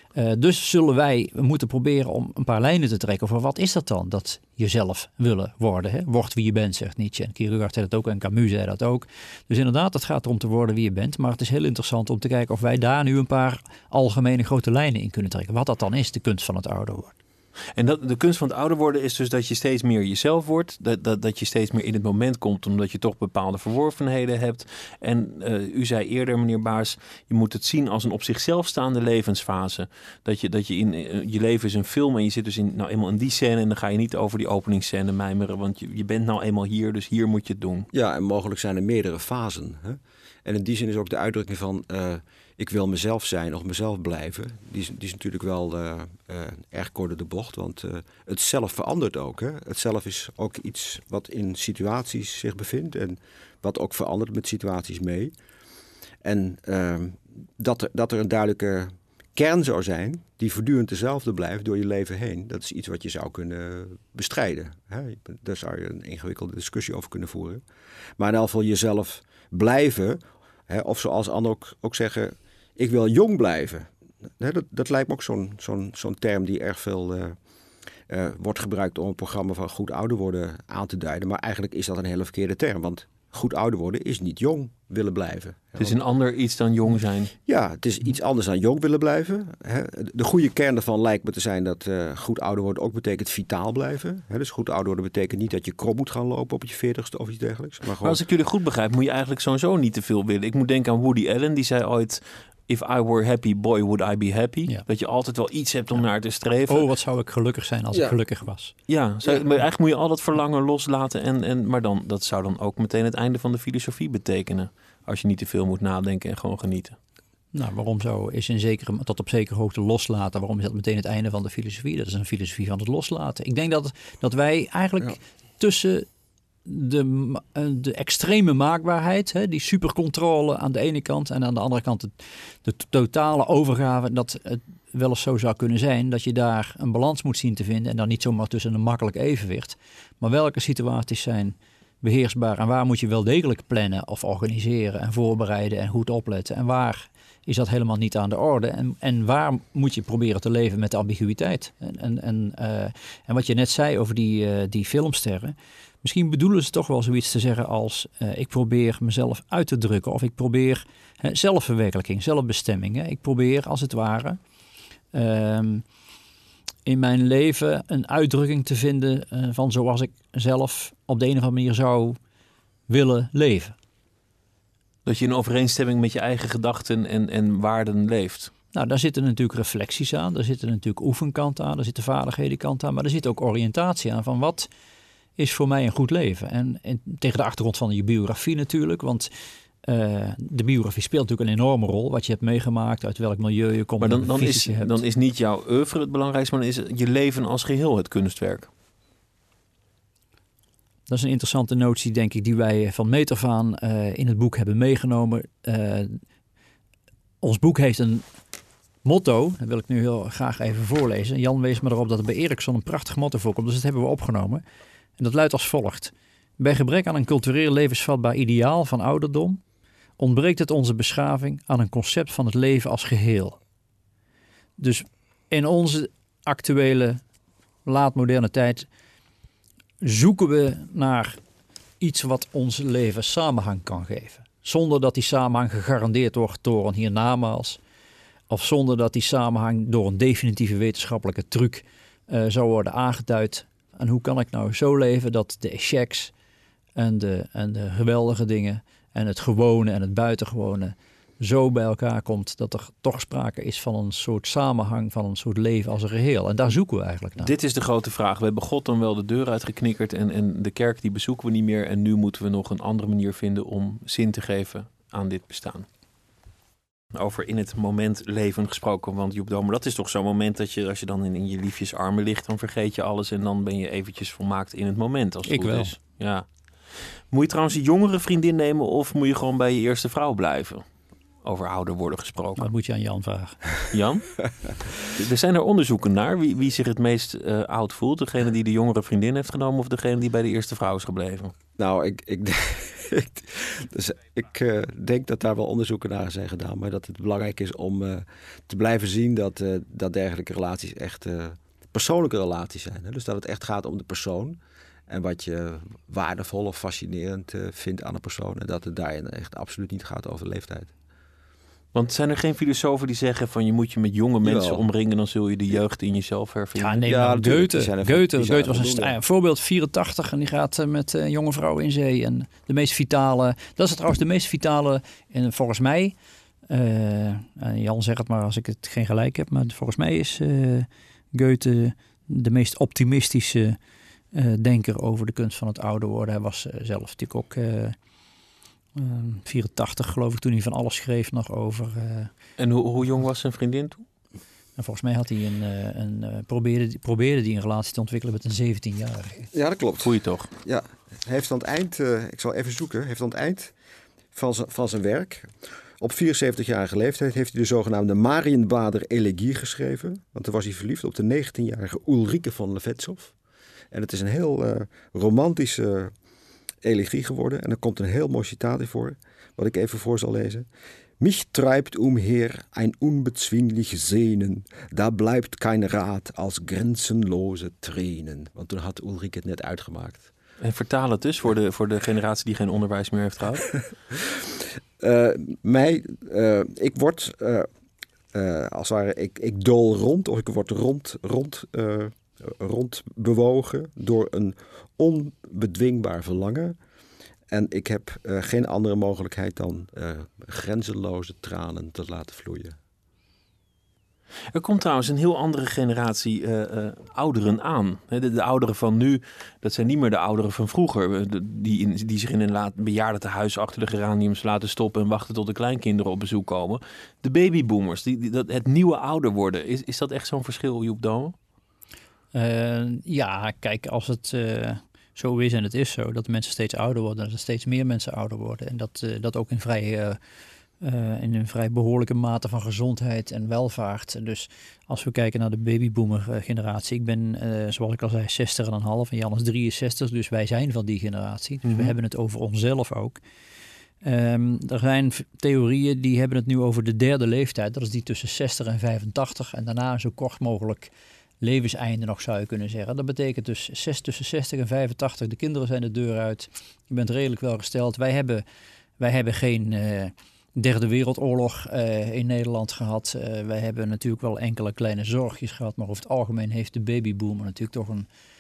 Dus zullen wij moeten proberen om een paar lijnen te trekken voor wat is dat dan? Dat jezelf willen worden. Hè? Word wie je bent, zegt Nietzsche. En Kierkegaard zei dat ook en Camus zei dat ook. Dus inderdaad, het gaat erom te worden wie je bent. Maar het is heel interessant om te kijken of wij daar nu een paar algemene grote lijnen in kunnen trekken. Wat dat dan is, de kunst van het ouder worden. En de kunst van het ouder worden is dus dat je steeds meer jezelf wordt. Dat je steeds meer in het moment komt, omdat je toch bepaalde verworvenheden hebt. En u zei eerder, meneer Baars, je moet het zien als een op zichzelf staande levensfase. Dat je in je leven is een film en je zit dus eenmaal in die scène en dan ga je niet over die openingsscène mijmeren, want je bent nou eenmaal hier, dus hier moet je het doen. Ja, en mogelijk zijn er meerdere fasen. Hè? En in die zin is ook de uitdrukking van ik wil mezelf zijn of mezelf blijven. Die is natuurlijk wel erg kort door de bocht. Want het zelf verandert ook. Hè? Het zelf is ook iets wat in situaties zich bevindt. En wat ook verandert met situaties mee. En dat er een duidelijke kern zou zijn die voortdurend dezelfde blijft door je leven heen. Dat is iets wat je zou kunnen bestrijden. Hè? Daar zou je een ingewikkelde discussie over kunnen voeren. Maar in elk geval jezelf blijven. Hè? Of zoals anderen ook zeggen, ik wil jong blijven. Dat lijkt me ook zo'n term die erg veel wordt gebruikt om een programma van goed ouder worden aan te duiden. Maar eigenlijk is dat een hele verkeerde term. Want goed ouder worden is niet jong willen blijven. Het is een ander iets dan jong zijn. Ja, het is iets anders dan jong willen blijven. De goede kern daarvan lijkt me te zijn dat goed ouder worden ook betekent vitaal blijven. Dus goed ouder worden betekent niet dat je krom moet gaan lopen op je 40ste of iets dergelijks. Maar als ik jullie goed begrijp, moet je eigenlijk sowieso niet te veel willen. Ik moet denken aan Woody Allen, die zei ooit, if I were happy, boy, would I be happy. Ja. Dat je altijd wel iets hebt om naar te streven. Oh, wat zou ik gelukkig zijn als ik gelukkig was. Ja, maar eigenlijk moet je al dat verlangen loslaten. Maar dat zou dan ook meteen het einde van de filosofie betekenen. Als je niet te veel moet nadenken en gewoon genieten. Nou, waarom tot op zekere hoogte loslaten? Waarom is dat meteen het einde van de filosofie? Dat is een filosofie van het loslaten. Ik denk dat wij eigenlijk tussen de extreme maakbaarheid, die supercontrole aan de ene kant en aan de andere kant de totale overgave, dat het wel eens zo zou kunnen zijn dat je daar een balans moet zien te vinden en dan niet zomaar tussen een makkelijk evenwicht. Maar welke situaties zijn beheersbaar en waar moet je wel degelijk plannen of organiseren en voorbereiden en goed opletten en waar is dat helemaal niet aan de orde en waar moet je proberen te leven met de ambiguïteit en wat je net zei over die filmsterren. Misschien bedoelen ze toch wel zoiets te zeggen als ik probeer mezelf uit te drukken of ik probeer zelfverwerkelijking, zelfbestemming. Hè. Ik probeer als het ware in mijn leven een uitdrukking te vinden van zoals ik zelf op de een of andere manier zou willen leven. Dat je in overeenstemming met je eigen gedachten en waarden leeft. Nou, daar zitten natuurlijk reflecties aan, daar zitten natuurlijk oefenkant aan, daar zitten vaardighedenkant aan, maar er zit ook oriëntatie aan van wat is voor mij een goed leven. En tegen de achtergrond van je biografie natuurlijk, want de biografie speelt natuurlijk een enorme rol. Wat je hebt meegemaakt, uit welk milieu je komt. Maar dan is niet jouw oeuvre het belangrijkste, maar dan is je leven als geheel het kunstwerk. Dat is een interessante notie, denk ik, die wij van meet af aan in het boek hebben meegenomen. Ons boek heeft een motto, dat wil ik nu heel graag even voorlezen. Jan wees me erop dat er bij Eriksson een prachtig motto voorkomt, dus dat hebben we opgenomen. En dat luidt als volgt. Bij gebrek aan een cultureel levensvatbaar ideaal van ouderdom ontbreekt het onze beschaving aan een concept van het leven als geheel. Dus in onze actuele laatmoderne tijd zoeken we naar iets wat ons leven samenhang kan geven. Zonder dat die samenhang gegarandeerd wordt door een hiernamaals. Of zonder dat die samenhang door een definitieve wetenschappelijke truc zou worden aangeduid. En hoe kan ik nou zo leven dat de échecs en de geweldige dingen en het gewone en het buitengewone zo bij elkaar komt dat er toch sprake is van een soort samenhang, van een soort leven als een geheel. En daar zoeken we eigenlijk naar. Dit is de grote vraag. We hebben God dan wel de deur uitgeknikkerd en de kerk die bezoeken we niet meer. En nu moeten we nog een andere manier vinden om zin te geven aan dit bestaan. Over in het moment leven gesproken, want Joep Domer, dat is toch zo'n moment dat je, als je dan in je liefjes armen ligt, dan vergeet je alles en dan ben je eventjes volmaakt in het moment. Als het goed is. Ja. Moet je trouwens een jongere vriendin nemen of moet je gewoon bij je eerste vrouw blijven? Over ouder worden gesproken. Dat moet je aan Jan vragen. Jan? Er zijn er onderzoeken naar wie zich het meest oud voelt. Degene die de jongere vriendin heeft genomen of degene die bij de eerste vrouw is gebleven? Nou, ik denk dat daar wel onderzoeken naar zijn gedaan. Maar dat het belangrijk is om te blijven zien dat dergelijke relaties echt persoonlijke relaties zijn. Hè? Dus dat het echt gaat om de persoon. En wat je waardevol of fascinerend vindt aan een persoon. En dat het daarin echt absoluut niet gaat over de leeftijd. Want zijn er geen filosofen die zeggen van je moet je met jonge mensen omringen, dan zul je de jeugd in jezelf hervinden? Ja, nee, ja, Goethe was een voorbeeld 84 en die gaat met jonge vrouwen in zee. En de meest vitale, dat is trouwens de meest vitale, en volgens mij, Jan zegt het maar als ik het geen gelijk heb, maar volgens mij is Goethe de meest optimistische denker over de kunst van het ouder worden. Hij was zelf natuurlijk ook 84 geloof ik toen hij van alles schreef nog over. En hoe jong was zijn vriendin toen? En volgens mij had hij probeerde die een relatie te ontwikkelen met een 17-jarige. Ja, dat klopt. Voel je toch? Ja, hij heeft aan het eind, ik zal even zoeken, heeft aan het eind van zijn werk, op 74-jarige leeftijd, heeft hij de zogenaamde Marienbader Elegie geschreven. Want toen was hij verliefd op de 19-jarige Ulrike von Levetzow. En het is een heel romantische elegie geworden. En er komt een heel mooi citaat in voor, wat ik even voor zal lezen. Mich treibt umher ein unbezwinglich Sehnen, da bleibt kein Rat als grenzenlose Tränen. Want toen had Ulrike het net uitgemaakt. En vertaal het dus voor de generatie die geen onderwijs meer heeft gehad. Ik word, als het ware, ik dool rond, of ik word rond bewogen door een onbedwingbaar verlangen. En ik heb geen andere mogelijkheid dan grenzeloze tranen te laten vloeien. Er komt trouwens een heel andere generatie ouderen aan. De ouderen van nu, dat zijn niet meer de ouderen van vroeger. Die zich in een bejaardentehuis achter de geraniums laten stoppen en wachten tot de kleinkinderen op bezoek komen. De babyboomers, het nieuwe ouder worden. Is dat echt zo'n verschil, Joep Domer? Ja, kijk, als het zo is en het is zo, dat de mensen steeds ouder worden, dat er steeds meer mensen ouder worden. En dat ook in een vrij behoorlijke mate van gezondheid en welvaart. Dus als we kijken naar de babyboomer generatie, ik ben, zoals ik al zei, 60,5 en Jan is 63, dus wij zijn van die generatie. Dus we hebben het over onszelf ook. Er zijn theorieën die hebben het nu over de derde leeftijd. Dat is die tussen 60 en 85 en daarna zo kort mogelijk levenseinde nog, zou je kunnen zeggen. Dat betekent dus tussen 60 en 85, de kinderen zijn de deur uit. Je bent redelijk welgesteld. Wij hebben geen derde wereldoorlog in Nederland gehad. Wij hebben natuurlijk wel enkele kleine zorgjes gehad, maar over het algemeen heeft de babyboomer natuurlijk toch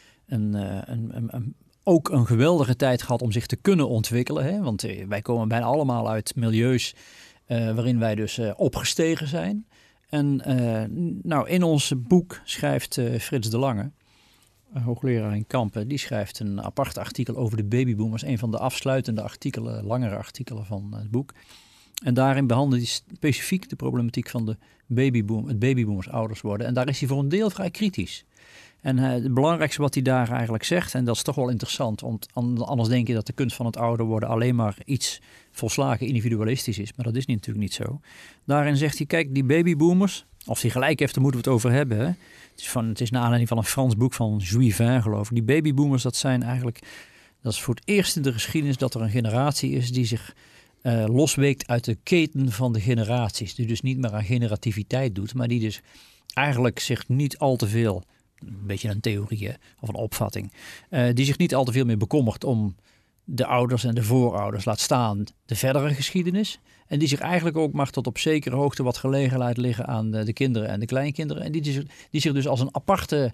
ook een geweldige tijd gehad om zich te kunnen ontwikkelen. Hè? Want wij komen bijna allemaal uit milieus waarin wij dus opgestegen zijn. En in ons boek schrijft Frits de Lange, hoogleraar in Kampen, die schrijft een apart artikel over de babyboomers. Een van de afsluitende artikelen, langere artikelen van het boek. En daarin behandelt hij specifiek de problematiek van het babyboomers ouders worden. En daar is hij voor een deel vrij kritisch. En het belangrijkste wat hij daar eigenlijk zegt, en dat is toch wel interessant, want anders denk je dat de kunst van het ouder worden alleen maar iets volslagen individualistisch is. Maar dat is natuurlijk niet zo. Daarin zegt hij, kijk, die babyboomers, Of hij gelijk heeft, daar moeten we het over hebben. Hè? Het is naar aanleiding van een Frans boek van Juivin, geloof ik. Die babyboomers, dat is voor het eerst in de geschiedenis dat er een generatie is die zich losweekt uit de keten van de generaties. Die dus niet meer aan generativiteit doet, maar die dus eigenlijk zich niet al te veel, een beetje een theorie of een opvatting, die zich niet al te veel meer bekommert om de ouders en de voorouders, laat staan de verdere geschiedenis. En die zich eigenlijk ook maar tot op zekere hoogte wat gelegen laat liggen aan de kinderen en de kleinkinderen. En die zich dus als een aparte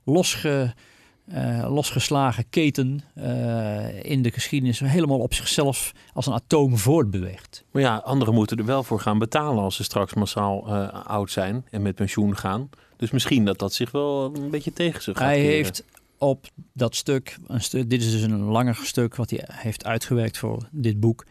losgeslagen keten in de geschiedenis helemaal op zichzelf als een atoom voortbeweegt. Maar ja, anderen moeten er wel voor gaan betalen als ze straks massaal oud zijn en met pensioen gaan. Dus misschien dat zich wel een beetje tegen zich gaat Hij keren. heeft op dat stuk, dit is dus een langer stuk wat hij heeft uitgewerkt voor dit boek.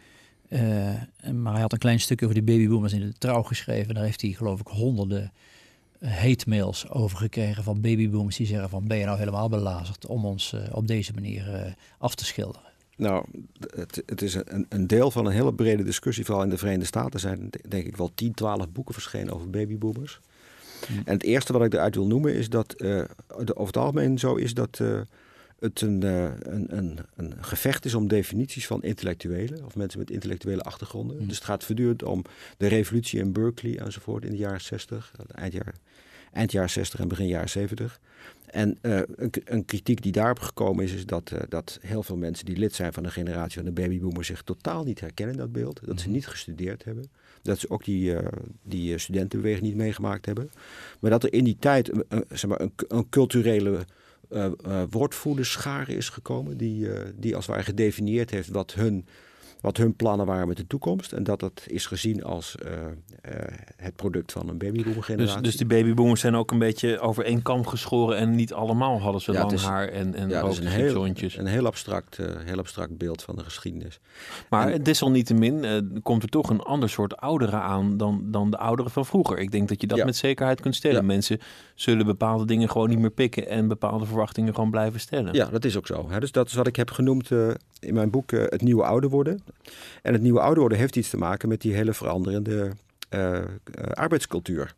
Maar hij had een klein stukje over die babyboomers in de Trouw geschreven. Daar heeft hij geloof ik honderden hate mails over gekregen van babyboomers die zeggen van ben je nou helemaal belazerd om ons op deze manier af te schilderen. Nou, het is een deel van een hele brede discussie. Vooral in de Verenigde Staten zijn denk ik wel 10, 12 boeken verschenen over babyboomers. En het eerste wat ik eruit wil noemen is dat over het algemeen zo is dat het een gevecht is om definities van intellectuelen of mensen met intellectuele achtergronden. Dus het gaat voortdurend om de revolutie in Berkeley enzovoort in de jaren 60, eind jaren 60 en begin jaren 70. En een kritiek die daarop gekomen is dat heel veel mensen die lid zijn van de generatie van de babyboomers zich totaal niet herkennen in dat beeld. Dat ze niet gestudeerd hebben. Dat ze ook die studentenbeweging niet meegemaakt hebben. Maar dat er in die tijd een culturele woordvoerderschare is gekomen die als het ware gedefinieerd heeft wat hun plannen waren met de toekomst. En dat is gezien als het product van een babyboomer-generatie. Dus die babyboomers zijn ook een beetje over één kam geschoren en niet allemaal hadden ze lang haar en rookte jointjes. Een heel abstract beeld van de geschiedenis. Maar desalniettemin komt er toch een ander soort ouderen aan dan de ouderen van vroeger. Ik denk dat je dat met zekerheid kunt stellen. Ja. Mensen zullen bepaalde dingen gewoon niet meer pikken en bepaalde verwachtingen gewoon blijven stellen. Ja, dat is ook zo. Dus dat is wat ik heb genoemd in mijn boek het nieuwe ouder worden. En het nieuwe ouder worden heeft iets te maken met die hele veranderende arbeidscultuur.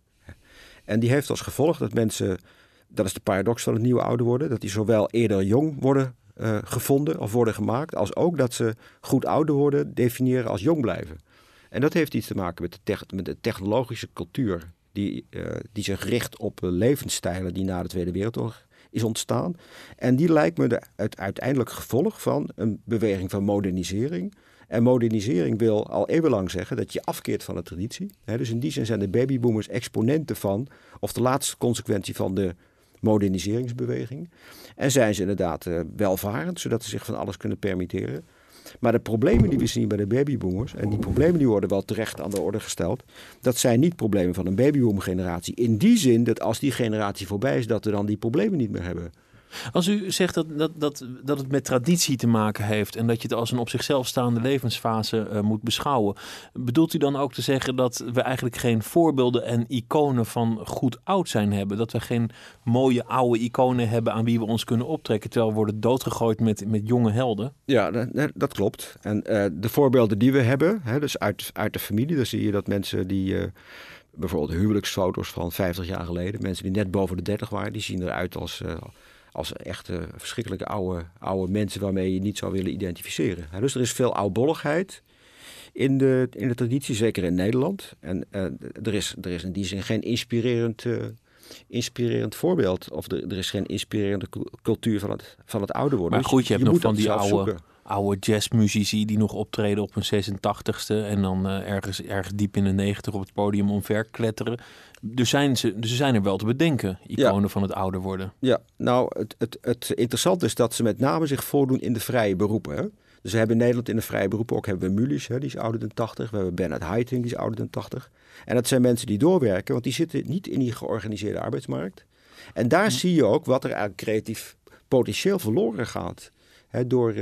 En die heeft als gevolg dat mensen, dat is de paradox van het nieuwe ouder worden, dat die zowel eerder jong worden gevonden of worden gemaakt, als ook dat ze goed ouder worden definiëren als jong blijven. En dat heeft iets te maken met de technologische cultuur die zich richt op levensstijlen die na de Tweede Wereldoorlog is ontstaan. En die lijkt me het uiteindelijk gevolg van een beweging van modernisering. En modernisering wil al eeuwenlang zeggen dat je afkeert van de traditie. Dus in die zin zijn de babyboomers exponenten van, of de laatste consequentie van de moderniseringsbeweging. En zijn ze inderdaad welvarend, zodat ze zich van alles kunnen permitteren. Maar de problemen die we zien bij de babyboomers, en die problemen die worden wel terecht aan de orde gesteld, dat zijn niet problemen van een babyboomer-generatie. In die zin dat als die generatie voorbij is, dat we dan die problemen niet meer hebben. Als u zegt dat het met traditie te maken heeft en dat je het als een op zichzelf staande levensfase moet beschouwen, bedoelt u dan ook te zeggen dat we eigenlijk geen voorbeelden en iconen van goed oud zijn hebben? Dat we geen mooie oude iconen hebben aan wie we ons kunnen optrekken, terwijl we worden doodgegooid met jonge helden? Ja, dat klopt. En de voorbeelden die we hebben, dus uit de familie, dan zie je dat mensen die bijvoorbeeld huwelijksfoto's van 50 jaar geleden, mensen die net boven de 30 waren, die zien eruit als echte verschrikkelijke oude mensen waarmee je niet zou willen identificeren. Dus er is veel oudbolligheid in de traditie, zeker in Nederland. En er is in die zin geen inspirerend voorbeeld. Of er is geen inspirerende cultuur van het ouder worden. Maar goed, je hebt nog van die oude jazzmuzici die nog optreden op hun 86ste... en dan ergens diep in de 90 op het podium omver kletteren. Dus ze zijn er wel te bedenken, iconen van het ouder worden. Ja, nou, het interessante is dat ze met name zich voordoen in de vrije beroepen. Hè? Dus we hebben in Nederland in de vrije beroepen ook hebben we Mulisch, die is ouder dan 80. We hebben Bernard Haitink, die is ouder dan 80. En dat zijn mensen die doorwerken, want die zitten niet in die georganiseerde arbeidsmarkt. En daar zie je ook wat er eigenlijk creatief potentieel verloren gaat. Hè, door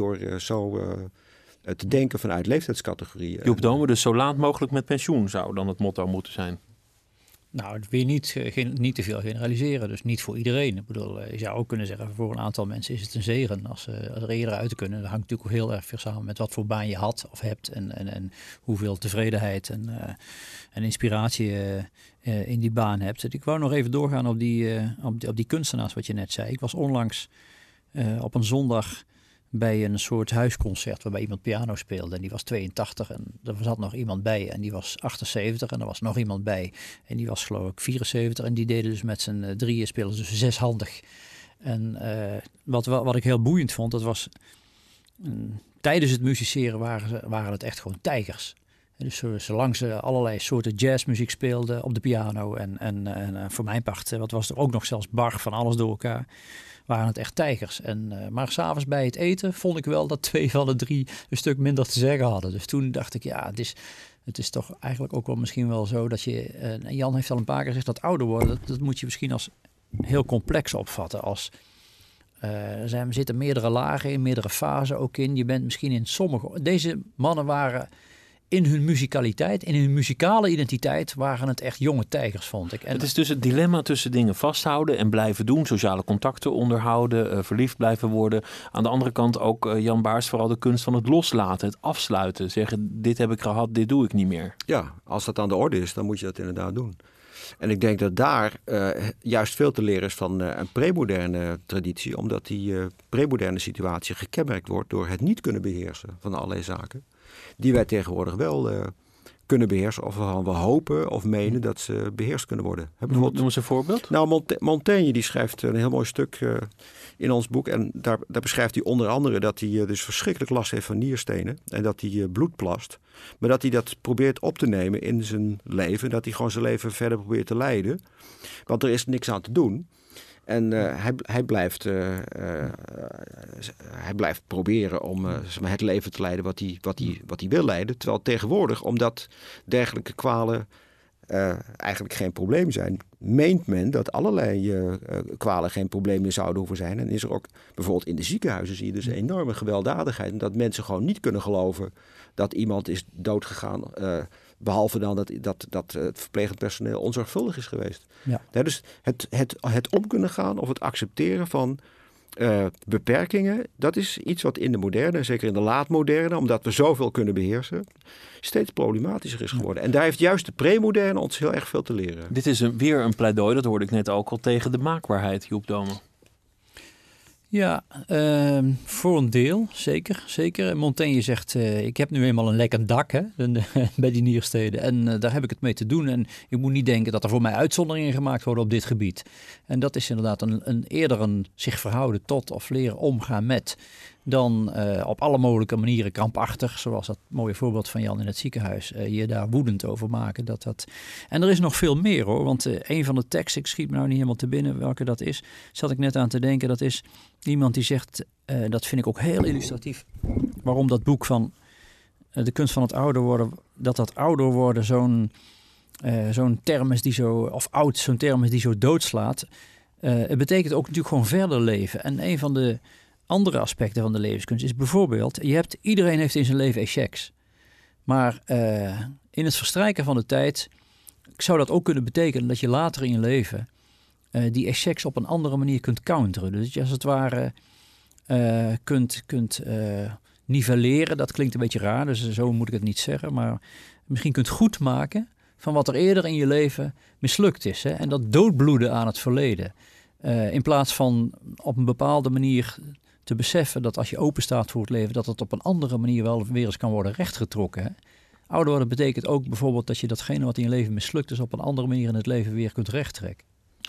te denken vanuit leeftijdscategorieën. Joep Domen, dus zo laat mogelijk met pensioen zou dan het motto moeten zijn. Nou, dat wil je niet te veel generaliseren. Dus niet voor iedereen. Ik bedoel, je zou ook kunnen zeggen, voor een aantal mensen is het een zegen als ze er eerder uit kunnen. Dat hangt natuurlijk ook heel erg veel samen met wat voor baan je had of hebt. En hoeveel tevredenheid en inspiratie je in die baan hebt. Ik wou nog even doorgaan op die kunstenaars wat je net zei. Ik was onlangs op een zondag bij een soort huisconcert waarbij iemand piano speelde. En die was 82 en er zat nog iemand bij en die was 78 en er was nog iemand bij. En die was geloof ik 74 en die deden dus met z'n drieën, spelen dus zeshandig. En wat ik heel boeiend vond, dat was tijdens het musiceren waren het echt gewoon tijgers. Dus zolang ze allerlei soorten jazzmuziek speelden op de piano en voor mijn part, wat was er ook nog zelfs Bach van alles door elkaar, waren het echt tijgers. Maar s'avonds bij het eten vond ik wel dat 2 van de 3 een stuk minder te zeggen hadden. Dus toen dacht ik, ja, het is toch eigenlijk ook wel misschien wel zo dat je, en Jan heeft al een paar keer gezegd, dat ouder worden, dat moet je misschien als heel complex opvatten. Als er zitten meerdere lagen in, meerdere fasen ook in. Je bent misschien in deze mannen waren in hun muzikaliteit, in hun muzikale identiteit, waren het echt jonge tijgers, vond ik. En het is dus het dilemma tussen dingen vasthouden en blijven doen, sociale contacten onderhouden, verliefd blijven worden. Aan de andere kant ook, Jan Baars, vooral de kunst van het loslaten, het afsluiten. Zeggen, dit heb ik gehad, dit doe ik niet meer. Ja, als dat aan de orde is, dan moet je dat inderdaad doen. En ik denk dat daar juist veel te leren is van een premoderne traditie, omdat die premoderne situatie gekenmerkt wordt door het niet kunnen beheersen van allerlei zaken die wij tegenwoordig wel kunnen beheersen, of we hopen of menen dat ze beheerst kunnen worden. Noem eens een voorbeeld. Nou, Montaigne die schrijft een heel mooi stuk in ons boek en daar beschrijft hij onder andere dat hij dus verschrikkelijk last heeft van nierstenen en dat hij bloed plast, maar dat hij dat probeert op te nemen in zijn leven, dat hij gewoon zijn leven verder probeert te leiden, want er is niks aan te doen. En hij blijft proberen om het leven te leiden wat hij wil leiden. Terwijl tegenwoordig, omdat dergelijke kwalen eigenlijk geen probleem zijn, meent men dat allerlei kwalen geen probleem meer zouden hoeven zijn. En is er ook bijvoorbeeld in de ziekenhuizen zie je dus enorme gewelddadigheid. En dat mensen gewoon niet kunnen geloven dat iemand is doodgegaan. Behalve dan dat het verplegend personeel onzorgvuldig is geweest. Ja, dus het om kunnen gaan of het accepteren van beperkingen, dat is iets wat in de moderne, zeker in de laatmoderne, omdat we zoveel kunnen beheersen, steeds problematischer is geworden. En daar heeft juist de premoderne ons heel erg veel te leren. Dit is weer een pleidooi, dat hoorde ik net ook al, tegen de maakbaarheid, Joep Domen. Ja, voor een deel, zeker. Montaigne zegt, ik heb nu eenmaal een lekker dak bij die niersteden. En daar heb ik het mee te doen. En ik moet niet denken dat er voor mij uitzonderingen gemaakt worden op dit gebied. En dat is inderdaad eerder een zich verhouden tot of leren omgaan met, dan op alle mogelijke manieren krampachtig, zoals dat mooie voorbeeld van Jan in het ziekenhuis, je daar woedend over maken. En er is nog veel meer hoor, want een van de teksten, ik schiet me nou niet helemaal te binnen welke dat is, zat ik net aan te denken, dat is iemand die zegt, dat vind ik ook heel illustratief, waarom dat boek van de kunst van het ouder worden, dat ouder worden zo'n term is die zo, of oud, zo'n term is die zo doodslaat. Het betekent ook natuurlijk gewoon verder leven. En een van de andere aspecten van de levenskunst is bijvoorbeeld, iedereen heeft in zijn leven échecs. Maar in het verstrijken van de tijd zou dat ook kunnen betekenen dat je later in je leven die échecs op een andere manier kunt counteren. Dus je als het ware kunt nivelleren. Dat klinkt een beetje raar, dus zo moet ik het niet zeggen. Maar misschien kunt goed maken van wat er eerder in je leven mislukt is. Hè? En dat doodbloeden aan het verleden. In plaats van op een bepaalde manier te beseffen dat als je open staat voor het leven, dat het op een andere manier wel weer eens kan worden rechtgetrokken. Hè? Ouder worden betekent ook bijvoorbeeld dat je datgene wat in je leven mislukt is op een andere manier in het leven weer kunt rechttrekken.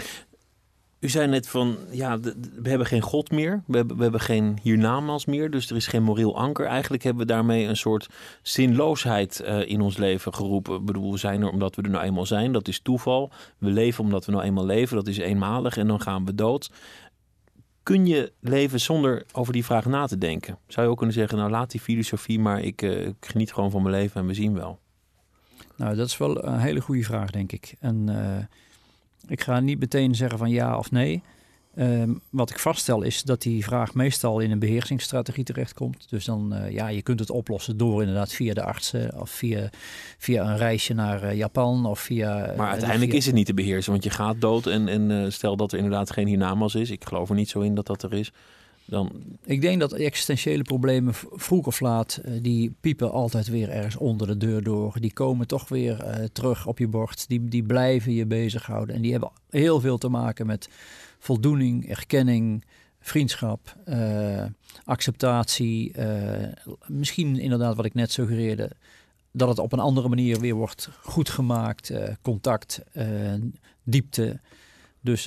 U zei net van, ja, we hebben geen God meer. We hebben geen hiernamaals meer. Dus er is geen moreel anker. Eigenlijk hebben we daarmee een soort zinloosheid in ons leven geroepen. Ik bedoel, we zijn er omdat we er nou eenmaal zijn. Dat is toeval. We leven omdat we nou eenmaal leven. Dat is eenmalig en dan gaan we dood. Kun je leven zonder over die vraag na te denken? Zou je ook kunnen zeggen, nou laat die filosofie maar. Ik geniet gewoon van mijn leven en we zien wel. Nou, dat is wel een hele goede vraag, denk ik. En ik ga niet meteen zeggen van ja of nee. Wat ik vaststel is dat die vraag meestal in een beheersingsstrategie terechtkomt. Dus dan, je kunt het oplossen door inderdaad via de artsen of via een reisje naar Japan of via... Maar uiteindelijk is het niet te beheersen, want je gaat dood en stel dat er inderdaad geen hiernamaals is. Ik geloof er niet zo in dat dat er is. Dan... Ik denk dat existentiële problemen vroeg of laat, die piepen altijd weer ergens onder de deur door. Die komen toch weer terug op je bord. Die blijven je bezighouden. En die hebben heel veel te maken met voldoening, erkenning, vriendschap, acceptatie. Misschien inderdaad wat ik net suggereerde, dat het op een andere manier weer wordt goed gemaakt. Contact, diepte. Dus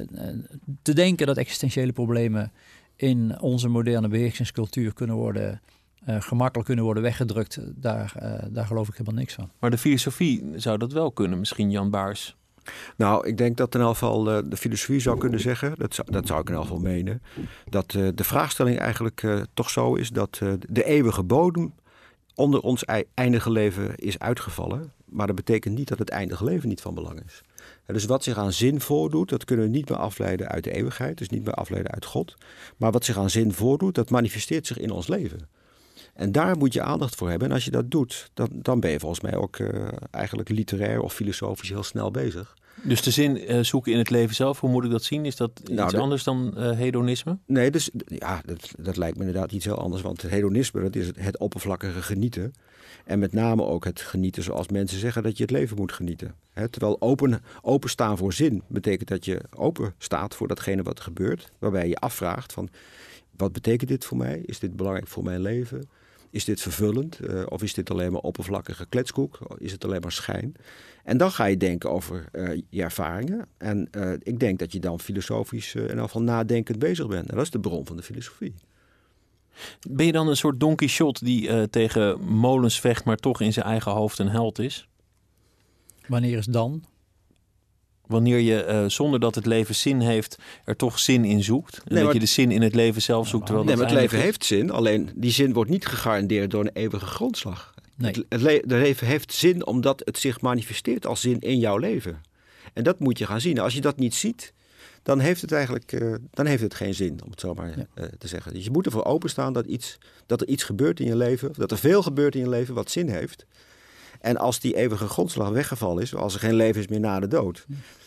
te denken dat existentiële problemen in onze moderne beheersingscultuur gemakkelijk kunnen worden weggedrukt, daar geloof ik helemaal niks van. Maar de filosofie zou dat wel kunnen, misschien, Jan Baars? Nou, ik denk dat in elk geval de filosofie zou kunnen zeggen, dat zou ik in elk geval menen, dat de vraagstelling eigenlijk toch zo is dat de eeuwige bodem onder ons eindige leven is uitgevallen. Maar dat betekent niet dat het eindige leven niet van belang is. Dus wat zich aan zin voordoet, dat kunnen we niet meer afleiden uit de eeuwigheid. Dus niet meer afleiden uit God. Maar wat zich aan zin voordoet, dat manifesteert zich in ons leven. En daar moet je aandacht voor hebben. En als je dat doet, dan ben je volgens mij ook eigenlijk literair of filosofisch heel snel bezig. Dus de zin zoeken in het leven zelf, hoe moet ik dat zien? Is dat iets anders dan hedonisme? Nee, dus, dat lijkt me inderdaad iets heel anders. Want het hedonisme, dat is het oppervlakkige genieten. En met name ook het genieten zoals mensen zeggen dat je het leven moet genieten. Terwijl openstaan voor zin betekent dat je open staat voor datgene wat er gebeurt. Waarbij je afvraagt van, wat betekent dit voor mij? Is dit belangrijk voor mijn leven? Is dit vervullend? Of is dit alleen maar oppervlakkige kletskoek? Is het alleen maar schijn? En dan ga je denken over je ervaringen. En ik denk dat je dan filosofisch in ieder geval nadenkend bezig bent. En dat is de bron van de filosofie. Ben je dan een soort Don Quixote die tegen molens vecht, maar toch in zijn eigen hoofd een held is? Wanneer is dan? Wanneer je zonder dat het leven zin heeft, er toch zin in zoekt. En dat je de zin in het leven zelf zoekt. Maar het leven heeft zin, alleen die zin wordt niet gegarandeerd door een eeuwige grondslag. Nee. Het leven heeft zin omdat het zich manifesteert als zin in jouw leven. En dat moet je gaan zien. Als je dat niet ziet, dan heeft het eigenlijk geen zin, om het zo maar te zeggen. Dus je moet ervoor openstaan dat er iets gebeurt in je leven, dat er veel gebeurt in je leven wat zin heeft. En als die eeuwige grondslag weggevallen is, als er geen leven is meer na de dood,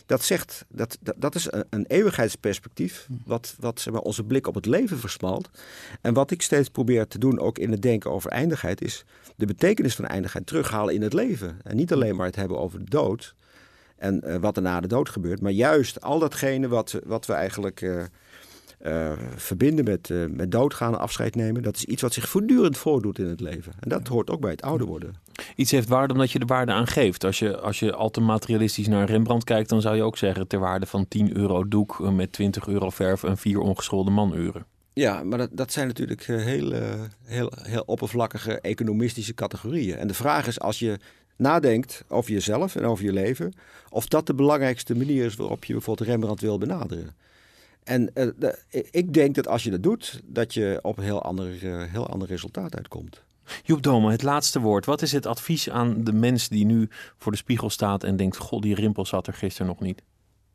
dat is een eeuwigheidsperspectief wat zeg maar, onze blik op het leven versmalt. En wat ik steeds probeer te doen, ook in het denken over eindigheid, is de betekenis van eindigheid terughalen in het leven. En niet alleen maar het hebben over de dood en wat er na de dood gebeurt, maar juist al datgene wat we eigenlijk verbinden met doodgaan, afscheid nemen, dat is iets wat zich voortdurend voordoet in het leven. En dat hoort ook bij het ouder worden. Iets heeft waarde omdat je de waarde aan geeft. Als je al te materialistisch naar Rembrandt kijkt, dan zou je ook zeggen ter waarde van €10 doek met €20 verf en 4 ongeschoolde manuren. Ja, maar dat zijn natuurlijk heel oppervlakkige economistische categorieën. En de vraag is, als je nadenkt over jezelf en over je leven, of dat de belangrijkste manier is waarop je bijvoorbeeld Rembrandt wil benaderen. En ik denk dat als je dat doet, dat je op een heel ander resultaat uitkomt. Joep Dome, het laatste woord. Wat is het advies aan de mens die nu voor de spiegel staat en denkt, goh, die rimpel zat er gisteren nog niet?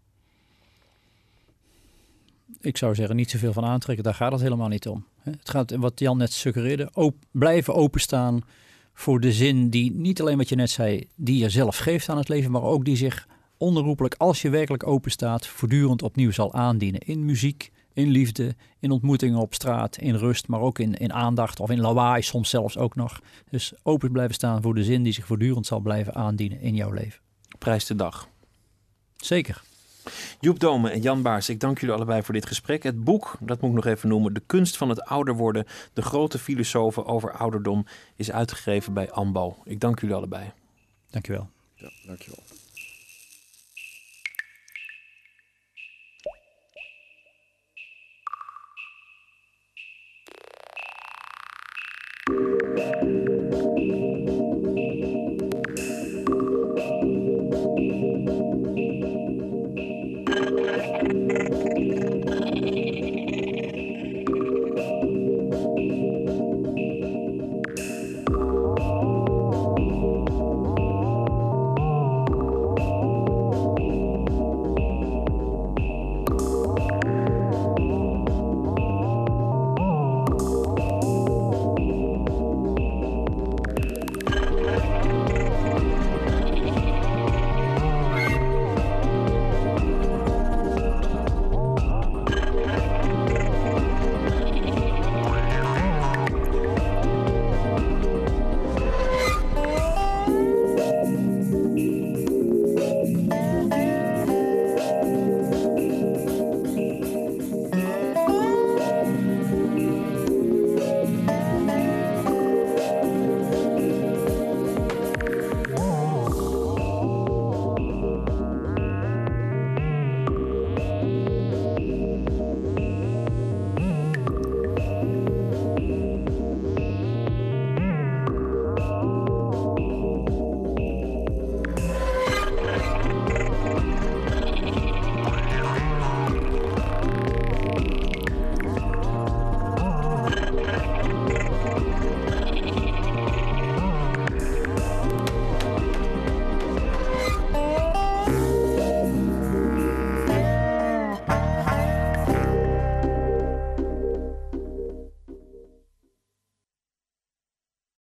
Ik zou zeggen, niet zoveel van aantrekken. Daar gaat het helemaal niet om. Het gaat, wat Jan net suggereerde, blijven openstaan voor de zin die, niet alleen wat je net zei, die je zelf geeft aan het leven, maar ook die zich onherroepelijk, als je werkelijk open staat, voortdurend opnieuw zal aandienen. In muziek, in liefde, in ontmoetingen op straat, in rust, maar ook in aandacht of in lawaai, soms zelfs ook nog. Dus open blijven staan voor de zin die zich voortdurend zal blijven aandienen in jouw leven. Prijs de dag. Zeker. Joep Dome en Jan Baars, ik dank jullie allebei voor dit gesprek. Het boek, dat moet ik nog even noemen, De kunst van het ouder worden, de grote filosofen over ouderdom, is uitgegeven bij AMBO. Ik dank jullie allebei. Dank je wel. Ja, dank je wel.